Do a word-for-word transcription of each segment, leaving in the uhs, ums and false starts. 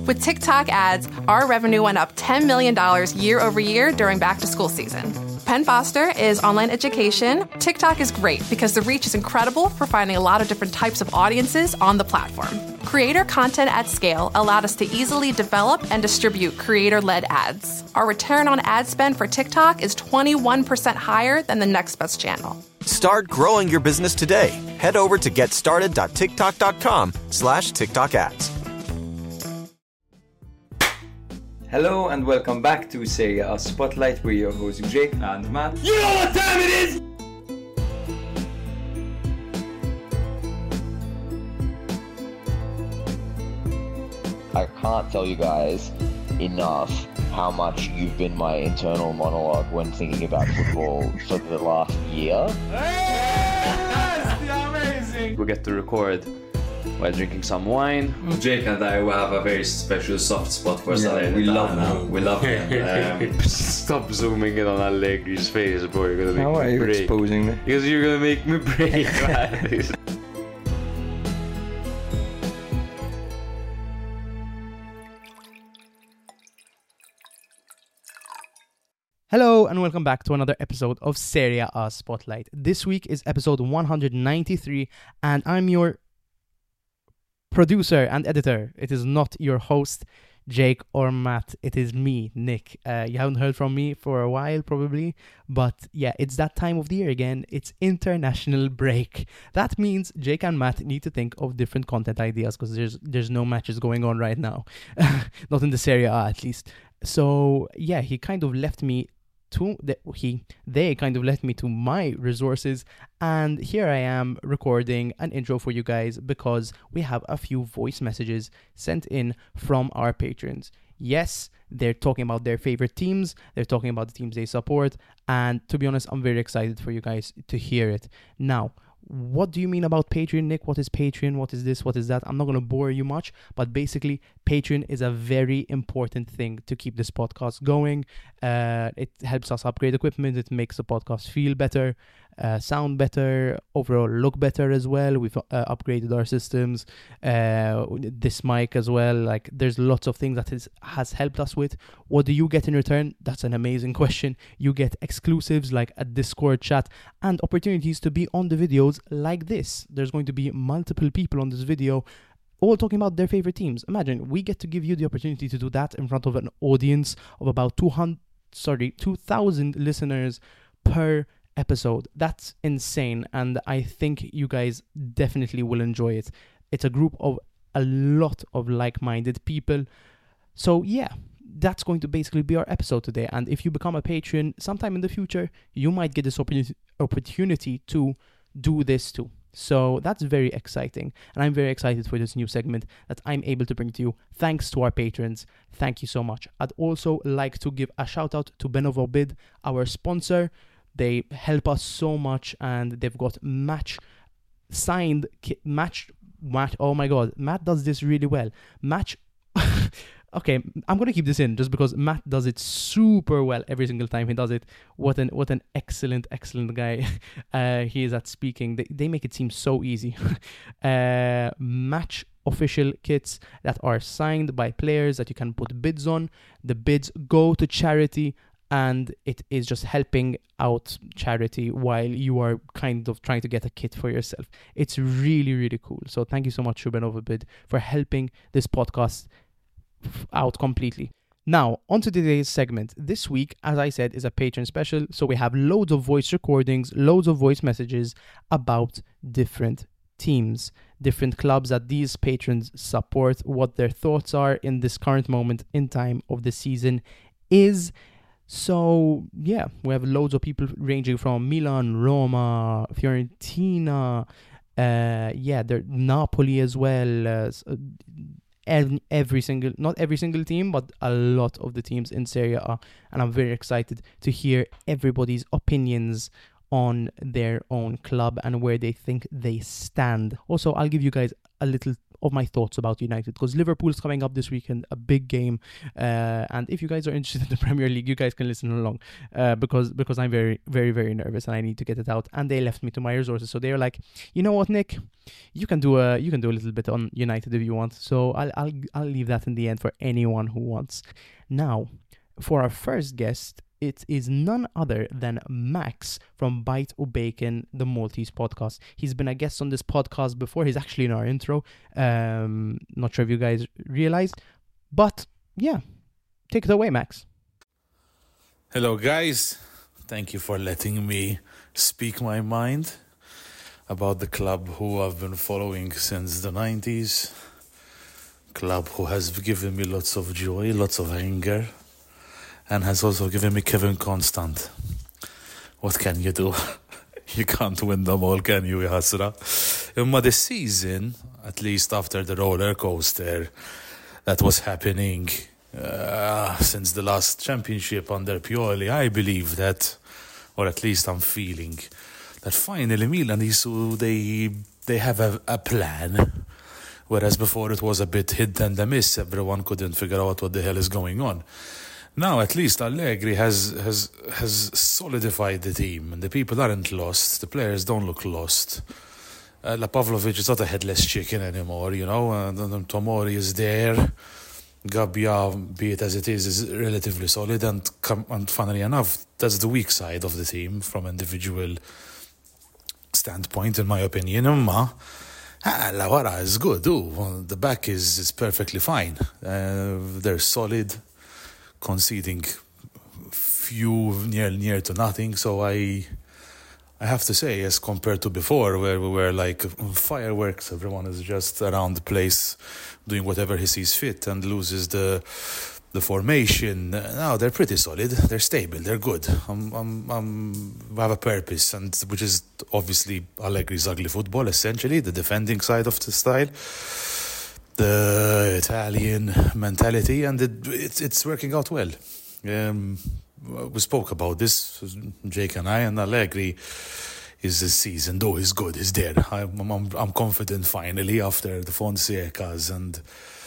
With TikTok ads, our revenue went up ten million dollars year over year during back-to-school season. Penn Foster is online education. TikTok is great because the reach is incredible for finding a lot of different types of audiences on the platform. Creator content at scale allowed us to easily develop and distribute creator-led ads. Our return on ad spend for TikTok is twenty-one percent higher than the next best channel. Start growing your business today. Head over to getstarted.tiktok.com slash TikTok ads. Hello and welcome back to Serie A Spotlight. We're your hosts Jake and Matt. You know what time it is? I can't tell you guys enough how much you've been my internal monologue when thinking about football for the last year. Hey, that's amazing! We get to record while drinking some wine. Jake and I will have a very special soft spot for Yeah, Salernitana. we love him. We love him. Um, Stop zooming in on Allegri's face, bro. You're gonna make How me are you break. exposing me? Because you're gonna make me break, man. Hello and welcome back to another episode of Serie A Spotlight. This week is episode one hundred ninety-three and I'm your producer and editor. It is not your host, Jake or Matt. It is me, Nick. Uh, you haven't heard from me for a while probably, but yeah, it's that time of the year again. It's international break. That means Jake and Matt need to think of different content ideas because there's there's no matches going on right now. Not in the Serie A at least. So yeah, he kind of left me to the, he they kind of left me to my resources, and here I am recording an intro for you guys because we have a few voice messages sent in from our patrons. Yes, they're talking about their favorite teams, they're talking about the teams they support, and to be honest, I'm very excited for you guys to hear it. Now, what do you mean about Patreon, Nick? What is Patreon? What is this? What is that? I'm not going to bore you much, but basically, Patreon is a very important thing to keep this podcast going. Uh, it helps us upgrade equipment. It makes the podcast feel better, uh, sound better, overall look better as well. We've uh, upgraded our systems, uh, this mic as well. Like, there's lots of things that is, has helped us with. What do you get in return? That's an amazing question. You get exclusives like a Discord chat and opportunities to be on the videos like this. There's going to be multiple people on this video all talking about their favorite teams. Imagine we get to give you the opportunity to do that in front of an audience of about two hundred, sorry, two thousand listeners per episode. That's insane, and I think you guys definitely will enjoy it. It's a group of a lot of like-minded people. So yeah, that's going to basically be our episode today. And if you become a patron sometime in the future, you might get this opportunity opportunity to do this too. So that's very exciting, and I'm very excited for this new segment that I'm able to bring to you thanks to our patrons. Thank you so much. I'd also like to give a shout out to Benovo Bid, our sponsor. They help us so much, and they've got match signed ki- match match oh my god, Matt does this really well. Match Okay, I'm gonna keep this in just because Matt does it super well every single time he does it. What an what an excellent excellent guy uh, he is at speaking. They they make it seem so easy. uh, match official kits that are signed by players that you can put bids on. The bids go to charity, and it is just helping out charity while you are kind of trying to get a kit for yourself. It's really really cool. So thank you so much, Ruben Bid, for helping this podcast out completely. Now, on to today's segment. This week, as I said, is a patron special, so we have loads of voice recordings, loads of voice messages about different teams, different clubs that these patrons support, what their thoughts are in this current moment in time of the season is. So, yeah, we have loads of people ranging from Milan, Roma, Fiorentina, uh, yeah, there Napoli as well, uh, every single, not every single team, but a lot of the teams in Serie A, and I'm very excited to hear everybody's opinions on their own club and where they think they stand. Also, I'll give you guys a little of my thoughts about United, because Liverpool's coming up this weekend, a big game, uh, and if you guys are interested in the Premier League, you guys can listen along, uh, because because I'm very very very nervous and I need to get it out. And they left me to my resources, so they're like, you know what, Nick, you can do a you can do a little bit on United if you want. So I'll I'll I'll leave that in the end for anyone who wants. Now, for our first guest, it is none other than Max from Bite O' Bacon, the Maltese podcast. He's been a guest on this podcast before. He's actually in our intro. Um, not sure if you guys realized, but yeah, take it away, Max. Hello, guys. Thank you for letting me speak my mind about the club who I've been following since the nineties. Club who has given me lots of joy, lots of anger, and has also given me Kevin Constant. What can you do? You can't win them all, can you, Hasra? Imma this season, at least after the roller coaster that was happening uh, since the last championship under Pioli, I believe that, or at least I'm feeling, that finally Milan is, they, they have a, a plan. Whereas before it was a bit hit and a miss, everyone couldn't figure out what the hell is going on. Now, at least Allegri has has has solidified the team, and the people aren't lost. The players don't look lost. Uh, La Pavlovic is not a headless chicken anymore, you know. And, and Tomori is there. Gabbia, be it as it is, is relatively solid. And, and funnily enough, that's the weak side of the team from individual standpoint, in my opinion. Umma, La Wara is good. Ooh, the back is, is perfectly fine. Uh, they're solid. Conceding few near near to nothing, so I I have to say, as compared to before, where we were like fireworks, everyone is just around the place doing whatever he sees fit and loses the the formation. Now they're pretty solid, they're stable, they're good. I'm I'm I'm have a purpose, and which is obviously Allegri's ugly football, essentially the defending side of the style. The Italian mentality, and it, it's it's working out well. Um, we spoke about this, Jake and I, and Allegri is this season, though he's good, he's there. I'm, I'm, I'm confident finally after the Fonsecas and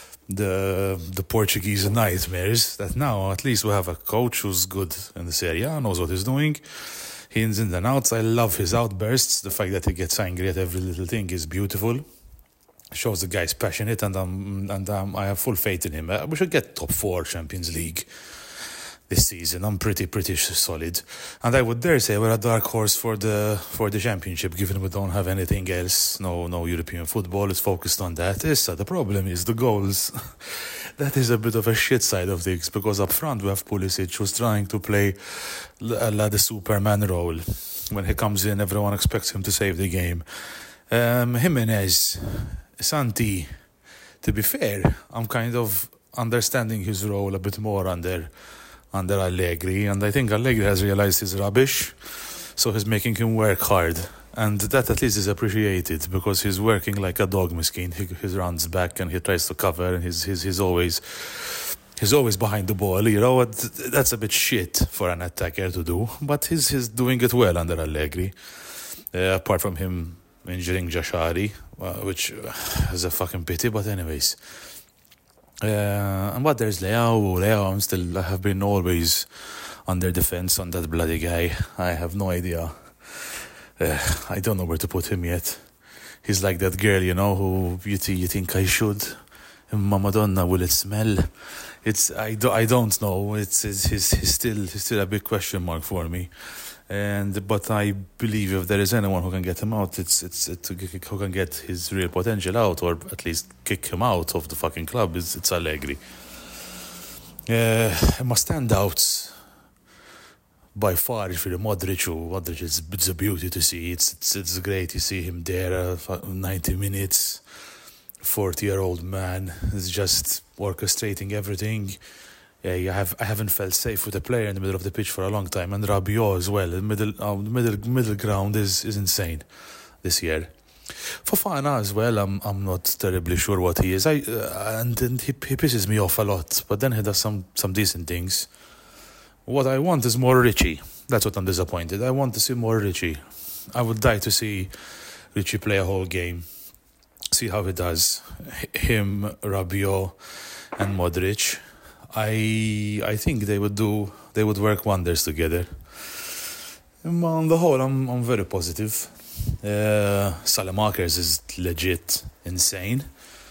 the the Portuguese nightmares that now at least we have a coach who's good in this area, knows what he's doing. Ins and outs. I love his outbursts. The fact that he gets angry at every little thing is beautiful. Shows the guy's passionate, and um, and um, I have full faith in him. Uh, we should get top four Champions League this season. I'm pretty pretty solid, and I would dare say we're a dark horse for the for the championship. Given we don't have anything else, no no European football is focused on that. Is uh, the problem is the goals. That is a bit of a shit side of things, because up front we have Pulisic, who's trying to play la, la the Superman role. When he comes in, everyone expects him to save the game. Um, Jimenez. Santi, to be fair, I'm kind of understanding his role a bit more under under Allegri, and I think Allegri has realised his rubbish, so he's making him work hard, and that at least is appreciated, because he's working like a dog miskin. He, he runs back and he tries to cover, and he's he's, he's always he's always behind the ball. You know, that's a bit shit for an attacker to do, but he's he's doing it well under Allegri. Uh, apart from him injuring Jashari, uh, which is a fucking pity, but anyways. Uh, and but there's Leao, Leao, I'm still, I have been always under defense on that bloody guy. I have no idea. Uh, I don't know where to put him yet. He's like that girl, you know, who you, th- you think I should. Madonna, will it smell? It's I, do, I don't know. It's, it's he's, he's still he's still a big question mark for me. And but I believe if there is anyone who can get him out, it's it's, it's who can get his real potential out, or at least kick him out of the fucking club. It's, it's Allegri. Uh, my standouts by far is really Modric. Modric is it's a beauty to see. It's it's it's great to see him there. Uh, ninety minutes, forty-year-old man is just orchestrating everything. Yeah, I have I haven't felt safe with a player in the middle of the pitch for a long time, and Rabiot as well. The middle uh, the middle middle ground is, is insane this year. Fofana as well. I'm I'm not terribly sure what he is. I uh, and, and he he pisses me off a lot, but then he does some some decent things. What I want is more Richie. That's what I'm disappointed. I want to see more Richie. I would die to see Richie play a whole game. see how he does. H- Him, Rabiot, and Modric. I I think they would do they would work wonders together. Um, On the whole, I'm I'm very positive. Uh, Salamakers is legit insane.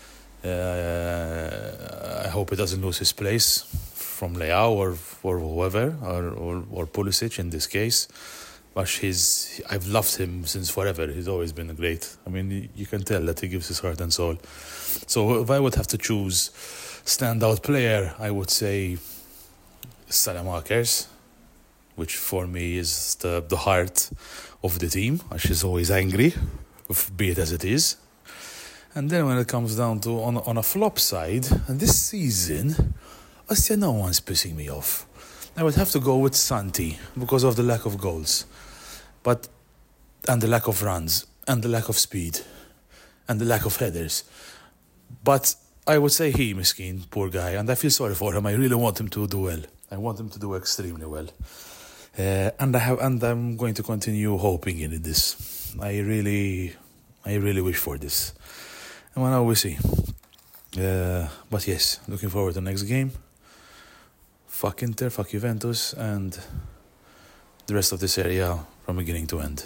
Uh, I hope he doesn't lose his place from Leao or or whoever or, or or Pulisic in this case. But he's I've loved him since forever. He's always been great. I mean, you can tell that he gives his heart and soul. So if I would have to choose standout player, I would say Salamakers, which for me is the the heart of the team. She's always angry, be it as it is. And then when it comes down to on on a flop side, and this season, I still no one's pissing me off. I would have to go with Santi because of the lack of goals, but and the lack of runs and the lack of speed and the lack of headers. But I would say he, miskin, poor guy, and I feel sorry for him. I really want him to do well. I want him to do extremely well, uh, and I have and I'm going to continue hoping in this. I really, I really wish for this. And well, now we see. Uh, but yes, looking forward to the next game. Fuck Inter, fuck Juventus, and the rest of this area from beginning to end.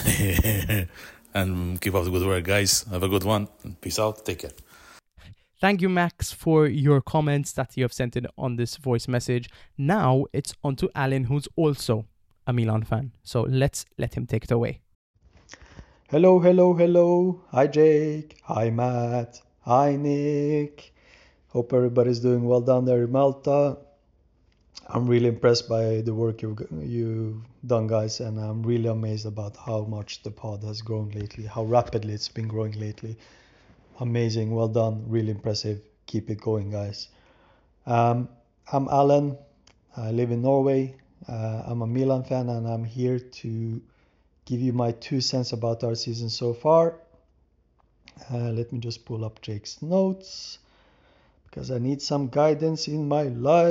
And keep up the good work, guys. Have a good one. Peace out. Take care. Thank you, Max, for your comments that you have sent in on this voice message. Now it's on to Alan, who's also a Milan fan. So let's let him take it away. Hello, hello, hello. Hi, Jake. Hi, Matt. Hi, Nick. Hope everybody's doing well down there in Malta. I'm really impressed by the work you've, you've done, guys, and I'm really amazed about how much the pod has grown lately, how rapidly it's been growing lately. Amazing, well done, really impressive. Keep it going, guys. Um, I'm Alan. I live in Norway. Uh, I'm a Milan fan, and I'm here to give you my two cents about our season so far. Uh, let me just pull up Jake's notes, because I need some guidance in my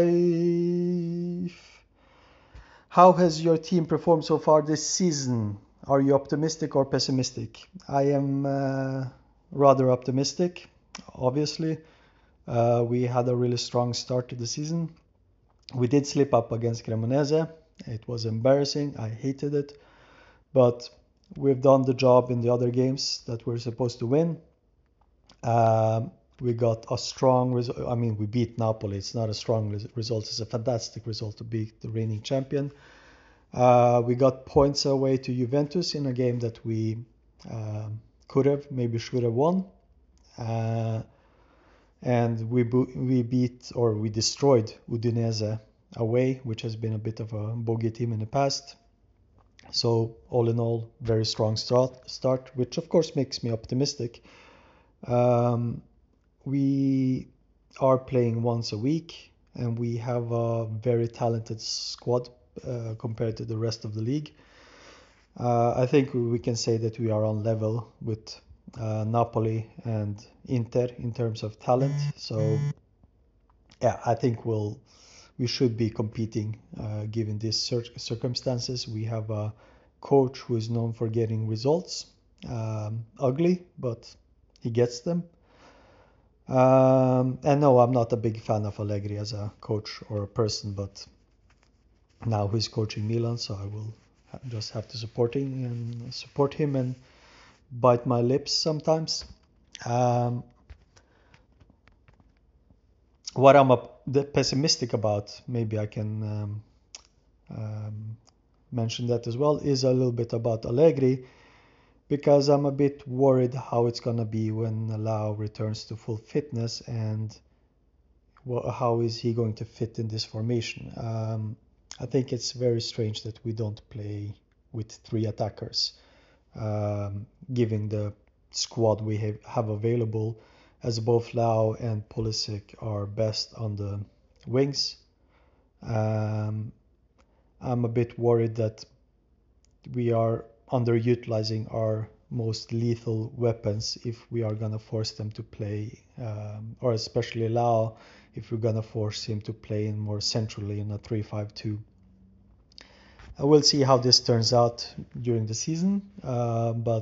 life. How has your team performed so far this season? Are you optimistic or pessimistic? I am uh, rather optimistic, obviously. Uh, we had a really strong start to the season. We did slip up against Cremonese. It was embarrassing. I hated it. But we've done the job in the other games that we're supposed to win. Um, we got a strong result. I mean, we beat Napoli. It's not a strong res- result. It's a fantastic result to beat the reigning champion. Uh, we got points away to Juventus in a game that we um, could have, maybe should have won. Uh, and we bo- we beat or we destroyed Udinese away, which has been a bit of a bogey team in the past. So all in all, very strong start, start which of course makes me optimistic. Um, we are playing once a week, and we have a very talented squad uh, compared to the rest of the league. Uh, I think we can say that we are on level with uh, Napoli and Inter in terms of talent. So yeah, I think we'll we should be competing uh, given these cir- circumstances. We have a coach who is known for getting results, um, ugly, but he gets them. Um, and no, I'm not a big fan of Allegri as a coach or a person, but now he's coaching Milan, so I will ha- just have to support him and support him and bite my lips sometimes. Um, what I'm a, the pessimistic about, maybe I can um, um, mention that as well, is a little bit about Allegri, because I'm a bit worried how it's going to be when Leao returns to full fitness, and wh- how is he going to fit in this formation. Um, I think it's very strange that we don't play with three attackers, um, given the squad we have, have available, as both Leao and Pulisic are best on the wings. Um, I'm a bit worried that we are underutilizing our most lethal weapons if we are going to force them to play, um, or especially Leao, if we're going to force him to play in more centrally in a three five two. I will see how this turns out during the season, uh, but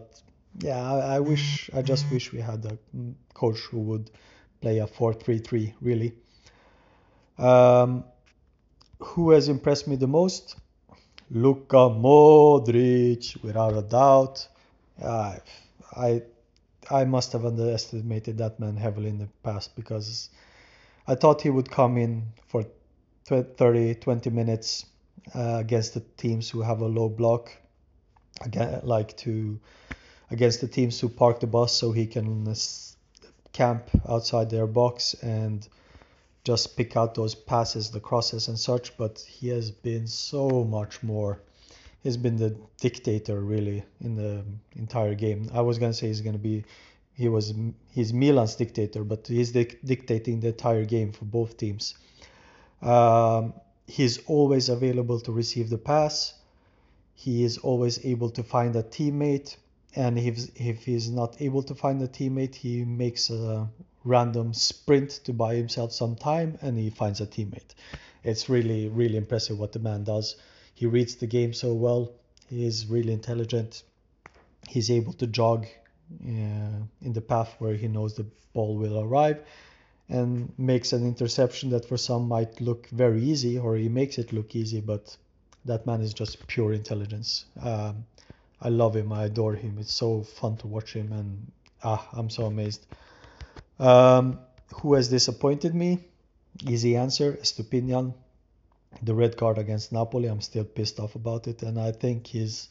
yeah, I, I wish, I just wish we had a coach who would play a four three three, really. Um, who has impressed me the most? Luka Modric, without a doubt. Uh, I I must have underestimated that man heavily in the past, because I thought he would come in for thirty, twenty minutes uh, against the teams who have a low block, again, like to against the teams who park the bus so he can uh, camp outside their box and just pick out those passes, the crosses and such. But he has been so much more. He's been the dictator really in the entire game. I was gonna say he's gonna be, he was he's Milan's dictator, but he's dic- dictating the entire game for both teams. Um, he's always available to receive the pass. He is always able to find a teammate, and if if he's not able to find a teammate, he makes a random sprint to buy himself some time, and he finds a teammate. It's really really impressive what the man does. He reads the game so well. He is really intelligent. He's able to jog uh, in the path where he knows the ball will arrive, and makes an interception that for some might look very easy, or he makes it look easy, but that man is just pure intelligence. Um, I love him. I adore him. It's so fun to watch him, and ah, I'm so amazed. Um, who has disappointed me? Easy answer, Estupiñán. The red card against Napoli, I'm still pissed off about it, and I think his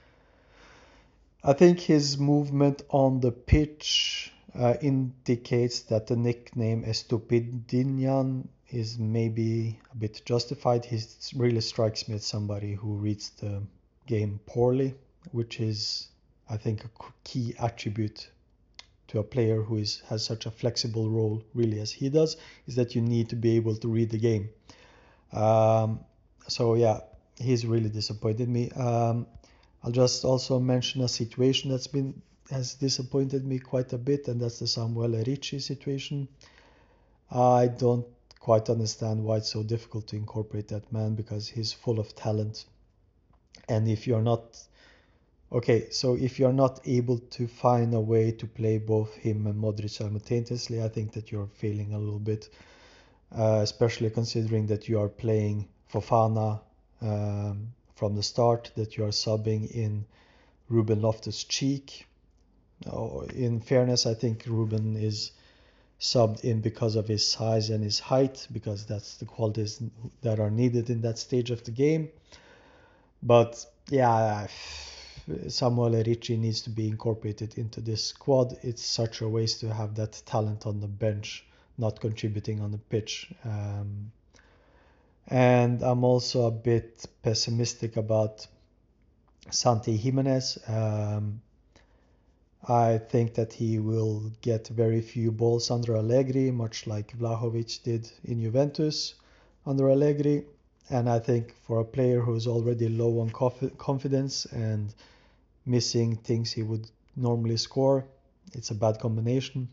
I think his movement on the pitch uh, indicates that the nickname Estupiñán is maybe a bit justified. He really strikes me as somebody who reads the game poorly, which is, I think, a key attribute to a player who is has such a flexible role, really, as he does, is that you need to be able to read the game. Um, so yeah, he's really disappointed me. Um, I'll just also mention a situation that's been has disappointed me quite a bit, and that's the Samuele Ricci situation. I don't quite understand why it's so difficult to incorporate that man, because he's full of talent. And if you're not okay, so if you're not able to find a way to play both him and Modric simultaneously, I think that you're failing a little bit. Uh, especially considering that you are playing Fofana um, from the start, that you are subbing in Ruben Loftus-Cheek. Oh, in fairness, I think Ruben is subbed in because of his size and his height, because that's the qualities that are needed in that stage of the game. But yeah, Samuele Ricci needs to be incorporated into this squad. It's such a waste to have that talent on the bench not contributing on the pitch. Um, and I'm also a bit pessimistic about Santi Jimenez. Um, I think that he will get very few balls under Allegri, much like Vlahovic did in Juventus under Allegri. And I think for a player who's already low on conf- confidence and missing things he would normally score, it's a bad combination.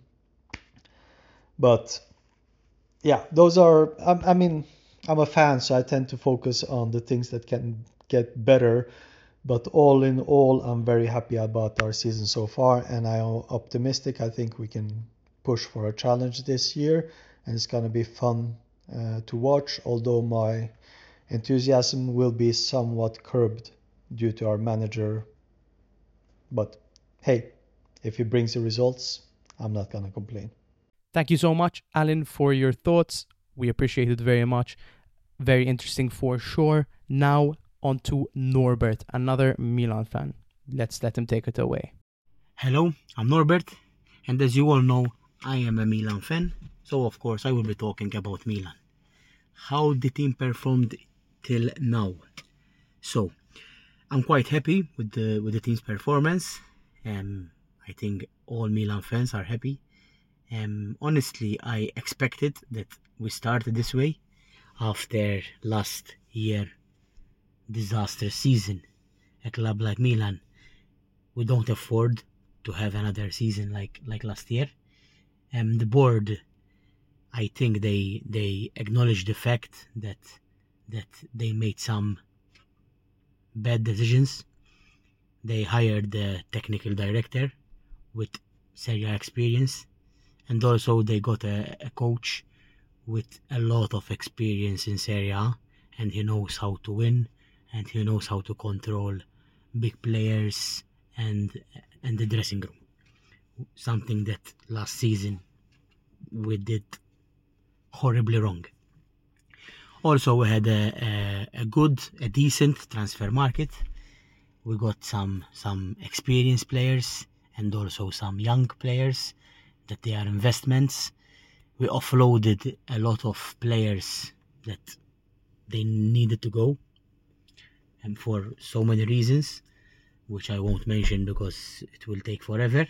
But yeah, those are, I, I mean, I'm a fan, so I tend to focus on the things that can get better. But all in all, I'm very happy about our season so far, and I'm optimistic. I think we can push for a challenge this year, and it's going to be fun uh, to watch, although my enthusiasm will be somewhat curbed due to our manager. But hey, if he brings the results, I'm not going to complain. Thank you so much, Alan, for your thoughts. We appreciate it very much. Very interesting for sure. Now on to Norbert, another Milan fan. Let's let him take it away. Hello, I'm Norbert, and as you all know, I am a Milan fan, so of course I will be talking about Milan. How the team performed till now. So, I'm quite happy with the with the team's performance. Um, I think all Milan fans are happy. Um, honestly, I expected that we started this way after last year disastrous season. A club like Milan, we don't afford to have another season like, like last year. Um, the board, I think they they acknowledge the fact that that they made some bad decisions. they hired the technical director with Serie A experience, and also they got a, a coach with a lot of experience in Serie A, and he knows how to win, and he knows how to control big players and and the dressing room. Something that last season we did horribly wrong. Also, we had a, a, a good, a decent transfer market. We got some some experienced players and also some young players that they are investments. We offloaded a lot of players that they needed to go, and for so many reasons, which I won't mention because it will take forever.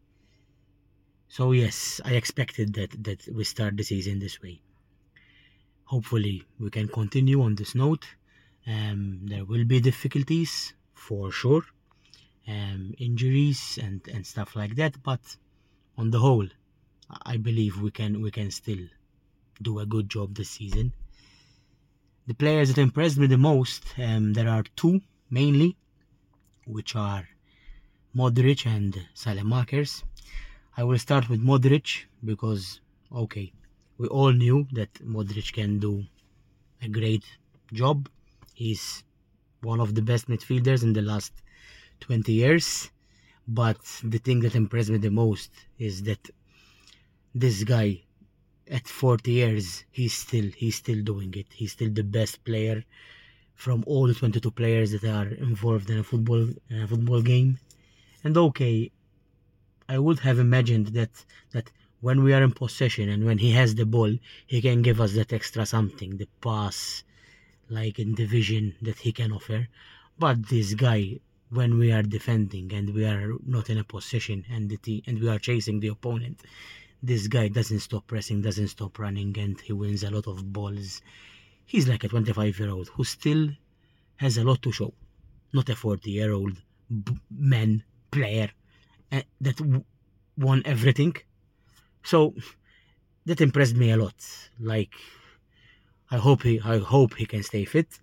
So yes, I expected that, that we start the season this way. Hopefully we can continue on this note. Um, there will be difficulties for sure, um, injuries and, and stuff like that, but on the whole, I believe we can we can still do a good job this season. The players that impressed me the most, um, there are two mainly, which are Modric and Saelemaekers. I will start with Modric because, okay, we all knew that Modric can do a great job. He's one of the best midfielders in the last twenty years. But the thing that impressed me the most is that this guy, at forty years, he's still he's still doing it. He's still the best player from all the twenty-two players that are involved in a football in a football game. And okay, I would have imagined that that when we are in possession and when he has the ball, he can give us that extra something, the pass, like in the vision that he can offer. But this guy, when we are defending and we are not in a possession and the team, and we are chasing the opponent, this guy doesn't stop pressing, doesn't stop running, and he wins a lot of balls. He's like a twenty-five-year-old who still has a lot to show, not a forty-year-old b- man player uh, that w- won everything. So that impressed me a lot. Like, I hope he, I hope he can stay fit.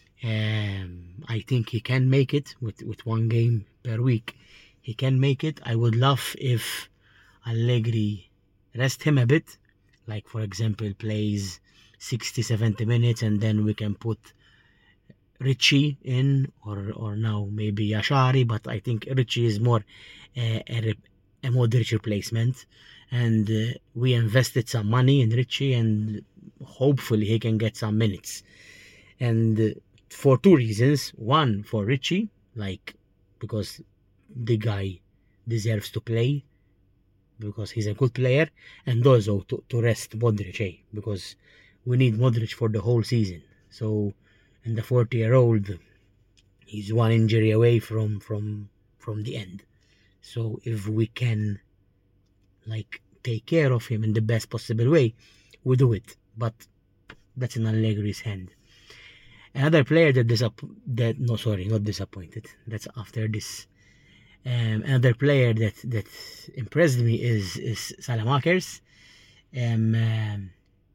Um, I think he can make it with, with one game per week. He can make it. I would love if Allegri rest him a bit, like for example plays sixty seventy minutes and then we can put Ricci in, or or now maybe Yashari, but I think Ricci is more a, a, a Modric replacement, and uh, we invested some money in Ricci and hopefully he can get some minutes. And uh, for two reasons. One, for Ricci, like because the guy deserves to play because he's a good player, and also to, to rest Modric, eh? Because we need Modric for the whole season. So, and the forty-year-old, he's one injury away from from from the end. So if we can, like, take care of him in the best possible way, we do it. But that's in Allegri's hand. Another player that disapp- that no sorry not disappointed. That's after this. Um, another player that that impressed me is is Saelemaekers. Um, um,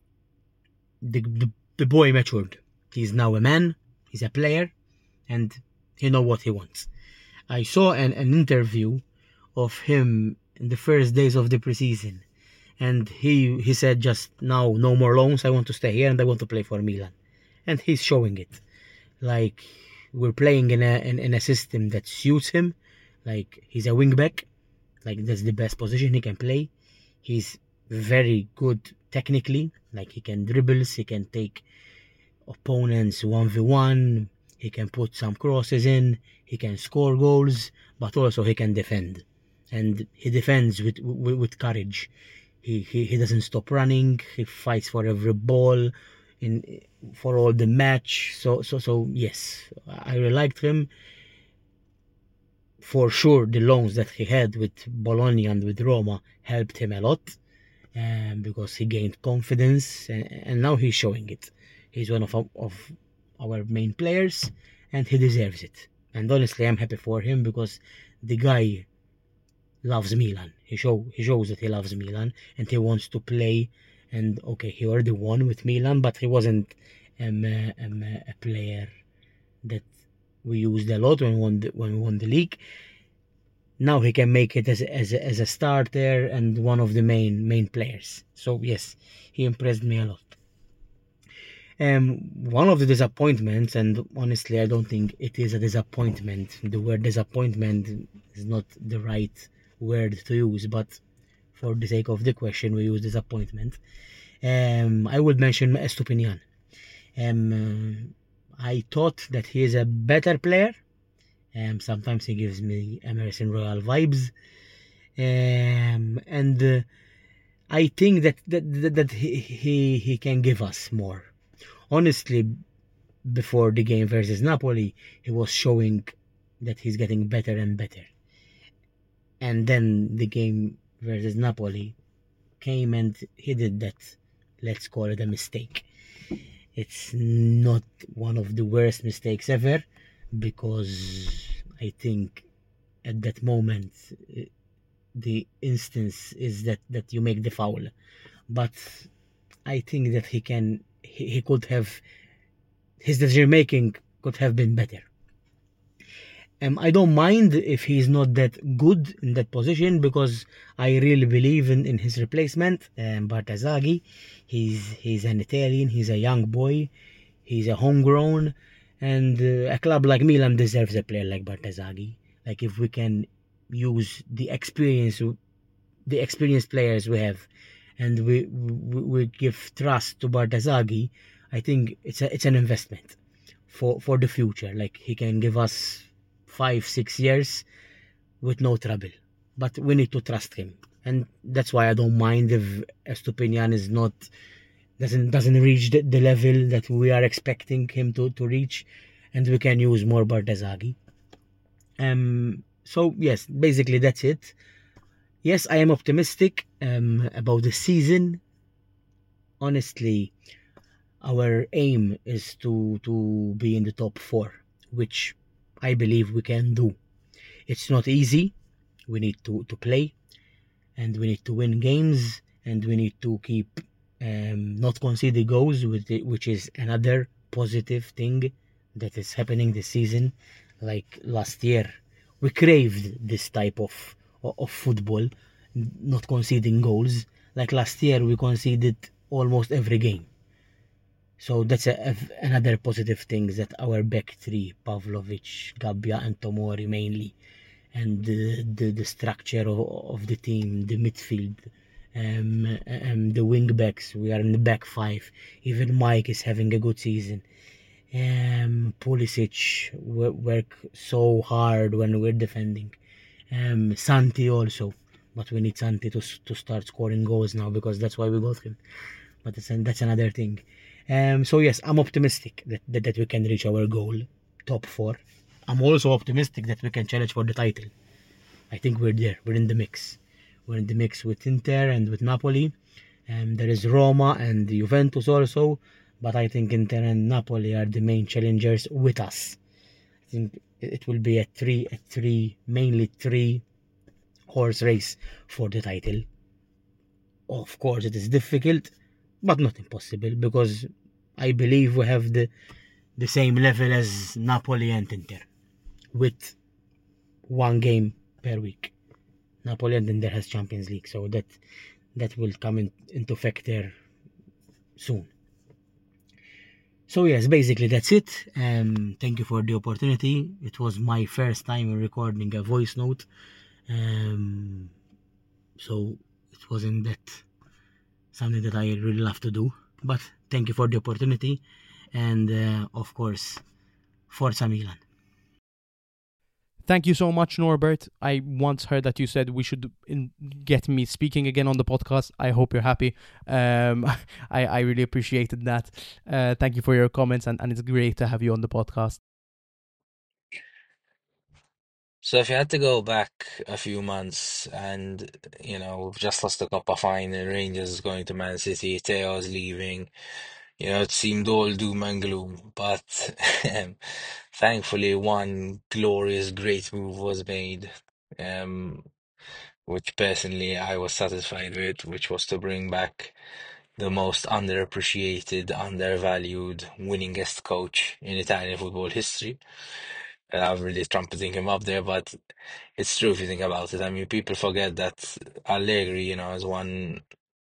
the, the the boy matured. He's now a man. He's a player, and he knows what he wants. I saw an, an interview of him in the first days of the preseason, and he he said just now, no more loans. I want to stay here and I want to play for Milan, and he's showing it. Like, we're playing in a in, in a system that suits him. Like, he's a wing back. Like, that's the best position he can play. He's very good technically. Like, he can dribbles, he can take opponents one v one, he can put some crosses in, he can score goals, but also he can defend. And he defends with with, with courage. He, he he doesn't stop running. He fights for every ball in for all the match. So so so yes, I really liked him. For sure, the loans that he had with Bologna and with Roma helped him a lot, um, because he gained confidence, and, and now he's showing it. He's one of, of our main players, and he deserves it. And honestly, I'm happy for him because the guy loves Milan. He show he shows that he loves Milan and he wants to play. And okay, he already won with Milan, but he wasn't um, uh, um, uh, a player that we used a lot when we won the, when we won the league. Now he can make it as a, as a, as a starter and one of the main main players. So yes, he impressed me a lot. Um, one of the disappointments, and honestly I don't think it is a disappointment, the word disappointment is not the right word to use, but for the sake of the question we use disappointment. Um, I would mention Estupiñán. Um, uh, I thought that he is a better player. Um, sometimes he gives me Emerson Royal vibes, um, and uh, I think that that, that, that he, he he can give us more. Honestly, before the game versus Napoli, he was showing that he's getting better and better. And then the game versus Napoli came and he did that, let's call it a mistake. It's not one of the worst mistakes ever, because I think at that moment the instance is that, that you make the foul. But I think that he can he, he could have his decision making could have been better. Um, I don't mind if he's not that good in that position, because I really believe in, in his replacement, um, Bartesaghi. He's he's an Italian, he's a young boy, he's a homegrown, and uh, a club like Milan deserves a player like Bartesaghi. Like if we can use the experience, the experienced players we have, and we we, we give trust to Bartesaghi, I think it's a it's an investment for for the future. Like he can give us five, six years with no trouble. But we need to trust him. And that's why I don't mind if Estupiñán is not doesn't doesn't reach the, the level that we are expecting him to, to reach, and we can use more Bartesaghi. Um so yes, basically that's it. Yes, I am optimistic um about the season. Honestly, our aim is to to be in the top four, which I believe we can do. It's not easy. We need to, to play, and we need to win games, and we need to keep um, not conceding goals, which is another positive thing that is happening this season. Like last year, we craved this type of of football, not conceding goals. Like last year, we conceded almost every game. So that's a, a, another positive thing, that our back three, Pavlovic, Gabbia and Tomori mainly, and the, the, the structure of, of the team, the midfield, um, um, the wing backs, we are in the back five. Even Mike is having a good season. Um, Pulisic work so hard when we're defending. Um, Santi also, but we need Santi to, to start scoring goals now, because that's why we got him. But that's, that's another thing. Um, so yes, I'm optimistic that, that, that we can reach our goal, top four. I'm also optimistic that we can challenge for the title. I think we're there. We're in the mix. We're in the mix with Inter and with Napoli. Um, there is Roma and Juventus also. But I think Inter and Napoli are the main challengers with us. I think it will be a three, a three, mainly three horse race for the title. Of course, it is difficult, but not impossible, because I believe we have the the same level as Napoli and Inter, with one game per week. Napoli and Inter has Champions League, so that that will come in, into factor soon. So yes, basically that's it. Um, thank you for the opportunity. It was my first time recording a voice note, um, so it wasn't that something that I really love to do, but thank you for the opportunity, and uh, of course, Forza Milan. Thank you so much, Norbert. I once heard that you said we should in- get me speaking again on the podcast. I hope you're happy. Um, I, I really appreciated that. Uh, thank you for your comments, and, and it's great to have you on the podcast. So if you had to go back a few months and, you know, we've just lost the Coppa final, Rangers is going to Man City, Theo's leaving, you know, it seemed all doom and gloom. But um, thankfully one glorious, great move was made, um, which personally I was satisfied with, which was to bring back the most underappreciated, undervalued, winningest coach in Italian football history. and I'm really trumpeting him up there, but it's true if you think about it. I mean, people forget that Allegri, you know, has won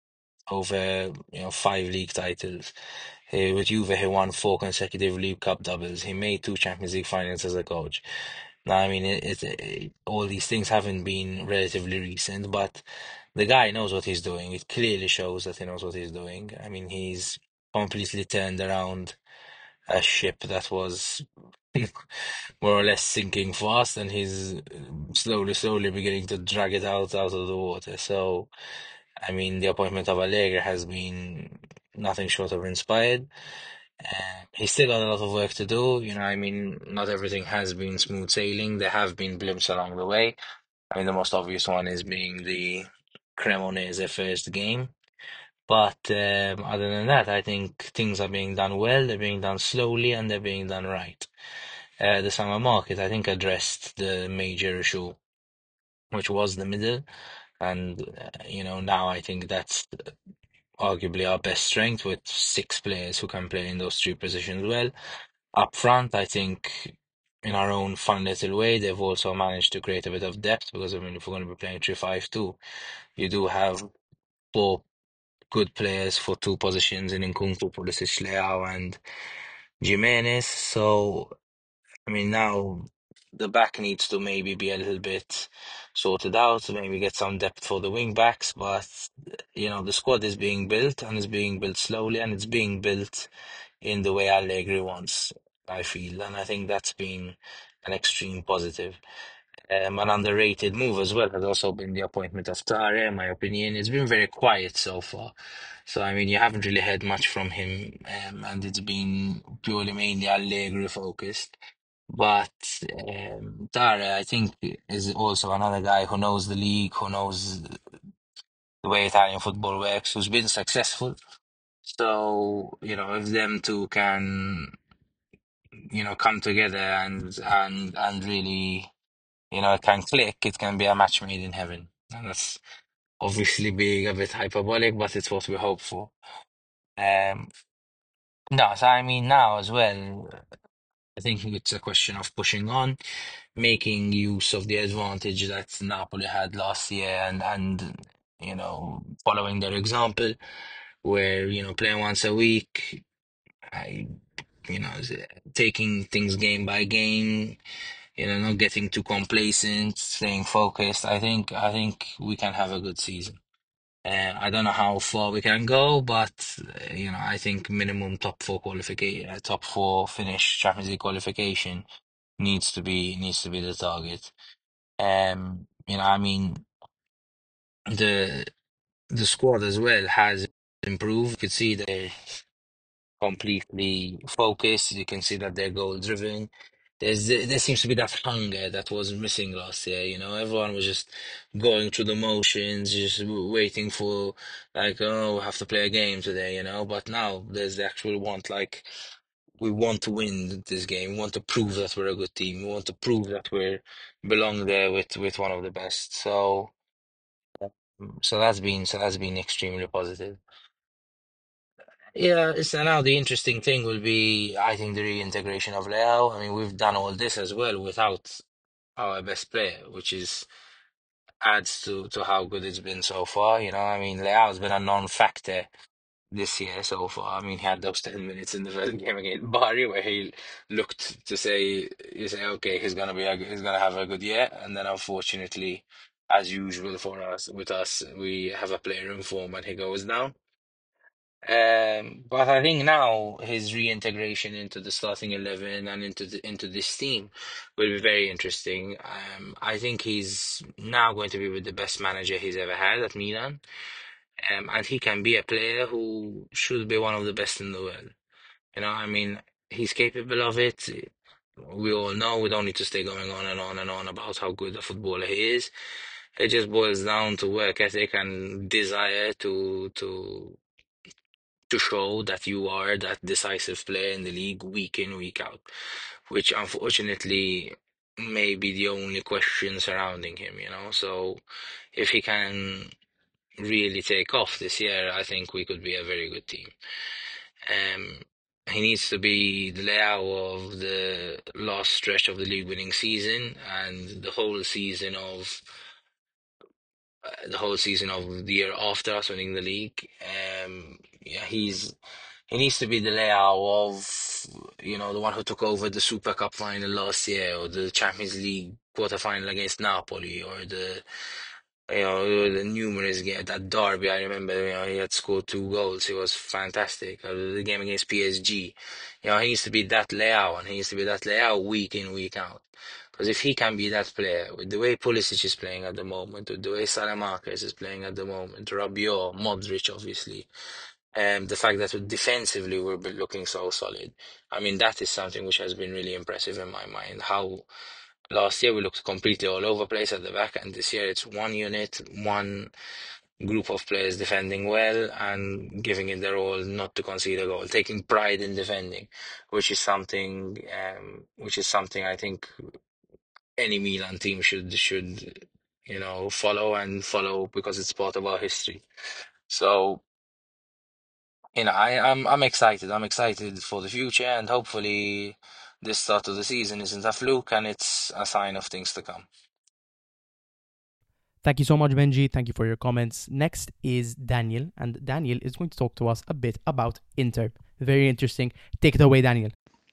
over, you know, five league titles. He, with Juve, he won four consecutive League Cup doubles. He made two Champions League finals as a coach. Now, I mean, it, it, it, all these things haven't been relatively recent, but the guy knows what he's doing. It clearly shows that he knows what he's doing. I mean, he's completely turned around a ship that was more or less sinking fast, and he's slowly, slowly beginning to drag it out out of the water. So, I mean, the appointment of Allegri has been nothing short of inspired. Uh, he's still got a lot of work to do. You know, I mean, not everything has been smooth sailing. There have been blimps along the way. I mean, the most obvious one is being the Cremonese first game. But um, other than that, I think things are being done well, they're being done slowly, and they're being done right. Uh, the summer market, I think, addressed the major issue, which was the middle. And, uh, you know, now I think that's arguably our best strength with six players who can play in those three positions well. Up front, I think in our own fun little way, they've also managed to create a bit of depth because, I mean, if we're going to be playing three five two, you do have four good players for two positions in Nkunku, Pulisic, Leao, and Jimenez. So, I mean, now the back needs to maybe be a little bit sorted out, maybe get some depth for the wing backs. But, you know, the squad is being built and it's being built slowly and it's being built in the way Allegri wants, I feel. And I think that's been an extreme positive. Um, an underrated move as well has also been the appointment of Tare, in my opinion. It's been very quiet so far. So, I mean, you haven't really heard much from him, um, and it's been purely mainly Allegri focused. But um, Tare, I think, is also another guy who knows the league, who knows the way Italian football works, who's been successful. So, you know, if them two can, you know, come together and and and really, you know, it can click, it can be a match made in heaven. And that's obviously being a bit hyperbolic, but it's what we hope for. Um, no, so I mean now as well, I think it's a question of pushing on, making use of the advantage that Napoli had last year and and you know, following their example where, you know, playing once a week, I you know, taking things game by game, you know, not getting too complacent, staying focused. I think I think we can have a good season. Uh, I don't know how far we can go, but uh, you know, I think minimum top four qualification, uh, top four finish Champions League qualification needs to be needs to be the target. Um, you know, I mean, the the squad as well has improved. You could see they're completely focused. You can see that they're goal driven. There's there seems to be that hunger that was missing last year. You know, everyone was just going through the motions, just w- waiting for like, oh, we have to play a game today. You know, but now there's the actual want. Like, we want to win this game. We want to prove that we're a good team. We want to prove that we belong there with with one of the best. So, so that's been so that's been extremely positive. Yeah, so now the interesting thing will be, I think, the reintegration of Leao. I mean, we've done all this as well without our best player, which is adds to to how good it's been so far. You know, I mean, Leao's been a non-factor this year so far. I mean, he had those ten minutes in the first game against Bari where he looked to say, you say, okay, he's gonna be a, he's gonna have a good year, and then unfortunately, as usual for us with us, we have a player in form and he goes down. Um, but I think now his reintegration into the starting eleven and into the, into this team will be very interesting. Um, I think he's now going to be with the best manager he's ever had at Milan, um, and he can be a player who should be one of the best in the world. You know, I mean, he's capable of it. We all know. We don't need to stay going on and on and on about how good a footballer he is. It just boils down to work ethic and desire to to to show that you are that decisive player in the league week in, week out, which unfortunately may be the only question surrounding him, you know. So if he can really take off this year, I think we could be a very good team. Um, he needs to be the Leao of the last stretch of the league-winning season and the whole season of uh, the whole season of the year after us winning the league. Um, yeah, he's he needs to be the Leao of, you know, the one who took over the Super Cup final last year, or the Champions League quarter final against Napoli, or the you know, the numerous games. That derby, I remember, you know, he had scored two goals. He was fantastic. Uh, the game against P S G. You know, he needs to be that Leao, and he needs to be that Leao week in, week out. Because if he can be that player, with the way Pulisic is playing at the moment, with the way Salamakers is playing at the moment, Rabiot, Modric, obviously, and the fact that defensively we're looking so solid. I mean, that is something which has been really impressive in my mind. How last year we looked completely all over the place at the back, and this year it's one unit, one group of players defending well and giving it their all not to concede a goal, taking pride in defending, which is something, um, which is something I think any Milan team should should you know follow and follow because it's part of our history. So you know, I, I'm I'm excited. I'm excited for the future, and hopefully, this start of the season isn't a fluke and it's a sign of things to come. Thank you so much, Benji. Thank you for your comments. Next is Daniel, and Daniel is going to talk to us a bit about Inter. Very interesting. Take it away, Daniel.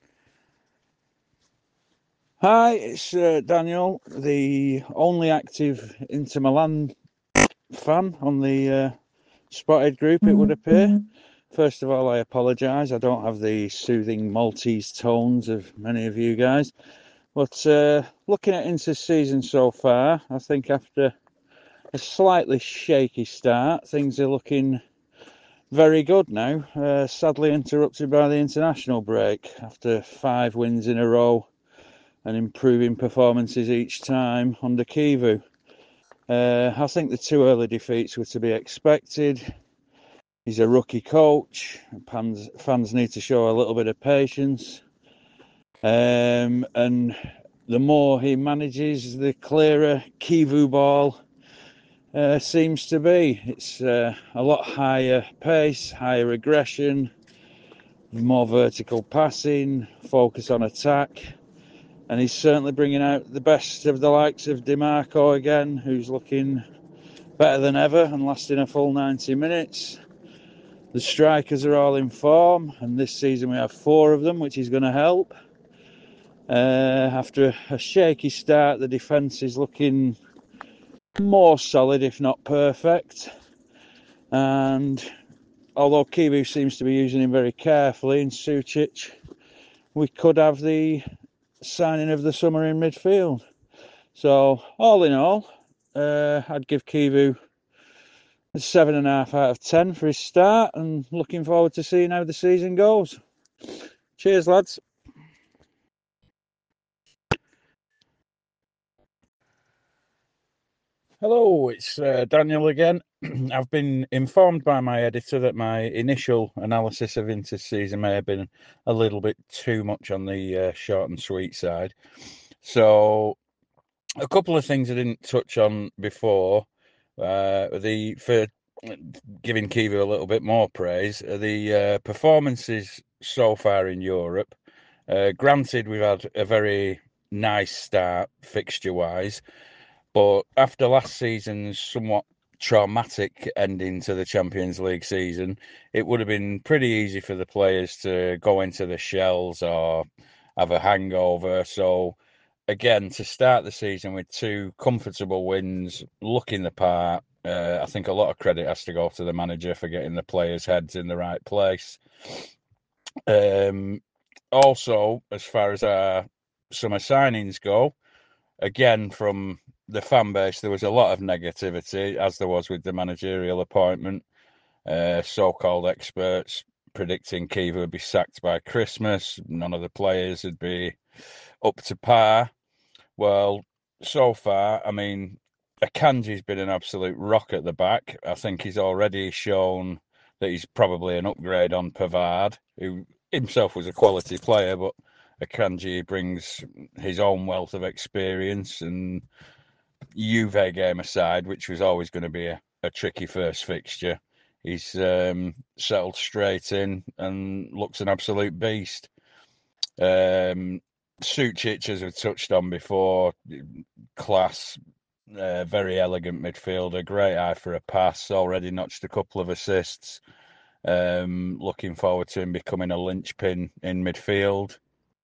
Hi, it's uh, Daniel, the only active Inter Milan fan on the uh, Spotted group, it would appear. First of all, I apologise. I don't have the soothing Maltese tones of many of you guys. But uh, looking at Inter's season so far, I think after a slightly shaky start, things are looking very good now. Uh, sadly interrupted by the international break after five wins in a row and improving performances each time under Kivu. Uh, I think the two early defeats were to be expected. He's a rookie coach. Fans, fans need to show a little bit of patience. Um, and the more he manages, the clearer Kivu ball uh, seems to be. It's uh, a lot higher pace, higher aggression, more vertical passing, focus on attack. And he's certainly bringing out the best of the likes of DiMarco again, who's looking better than ever and lasting a full ninety minutes. The strikers are all in form, and this season we have four of them, which is going to help. Uh, after a shaky start, the defence is looking more solid, if not perfect. And although Kivu seems to be using him very carefully in Sucic, we could have the signing of the summer in midfield. So, all in all, uh, I'd give Kivu a seven and a half out of ten for his start, and looking forward to seeing how the season goes. Cheers, lads. Hello, it's uh, Daniel again. I've been informed by my editor that my initial analysis of Inter's season may have been a little bit too much on the uh, short and sweet side. So, a couple of things I didn't touch on before. Uh, the for giving Kivu a little bit more praise, the uh, performances so far in Europe. Uh, granted, we've had a very nice start fixture-wise, but after last season's somewhat traumatic ending to the Champions League season, it would have been pretty easy for the players to go into the shells or have a hangover. So, again, to start the season with two comfortable wins, looking the part, uh, I think a lot of credit has to go to the manager for getting the players' heads in the right place. Um, also, as far as our summer signings go, again, from the fan base, there was a lot of negativity, as there was with the managerial appointment. Uh, so-called experts predicting Kivu would be sacked by Christmas. None of the players would be up to par. Well, so far, I mean, Akanji's been an absolute rock at the back. I think he's already shown that he's probably an upgrade on Pavard, who himself was a quality player, but Akanji brings his own wealth of experience. And Juve game aside, which was always going to be a, a tricky first fixture, He's um, settled straight in and looks an absolute beast. Um, Sucic, as we've touched on before, class, uh, very elegant midfielder, great eye for a pass, already notched a couple of assists. Um, looking forward to him becoming a linchpin in midfield.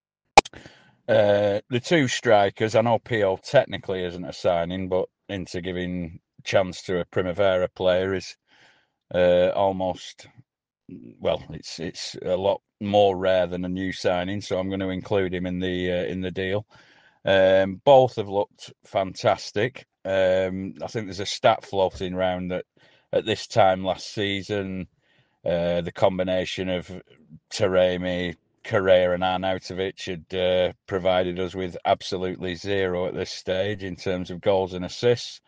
Uh, the two strikers, I know P O technically isn't a signing, but into giving chance to a Primavera player is uh, almost, well, it's it's a lot more rare than a new signing, so I'm going to include him in the uh, in the deal. Um, both have looked fantastic. Um, I think there's a stat floating around that at this time last season, uh, the combination of Taremi, Correa and Arnautovic had uh, provided us with absolutely zero at this stage in terms of goals and assists.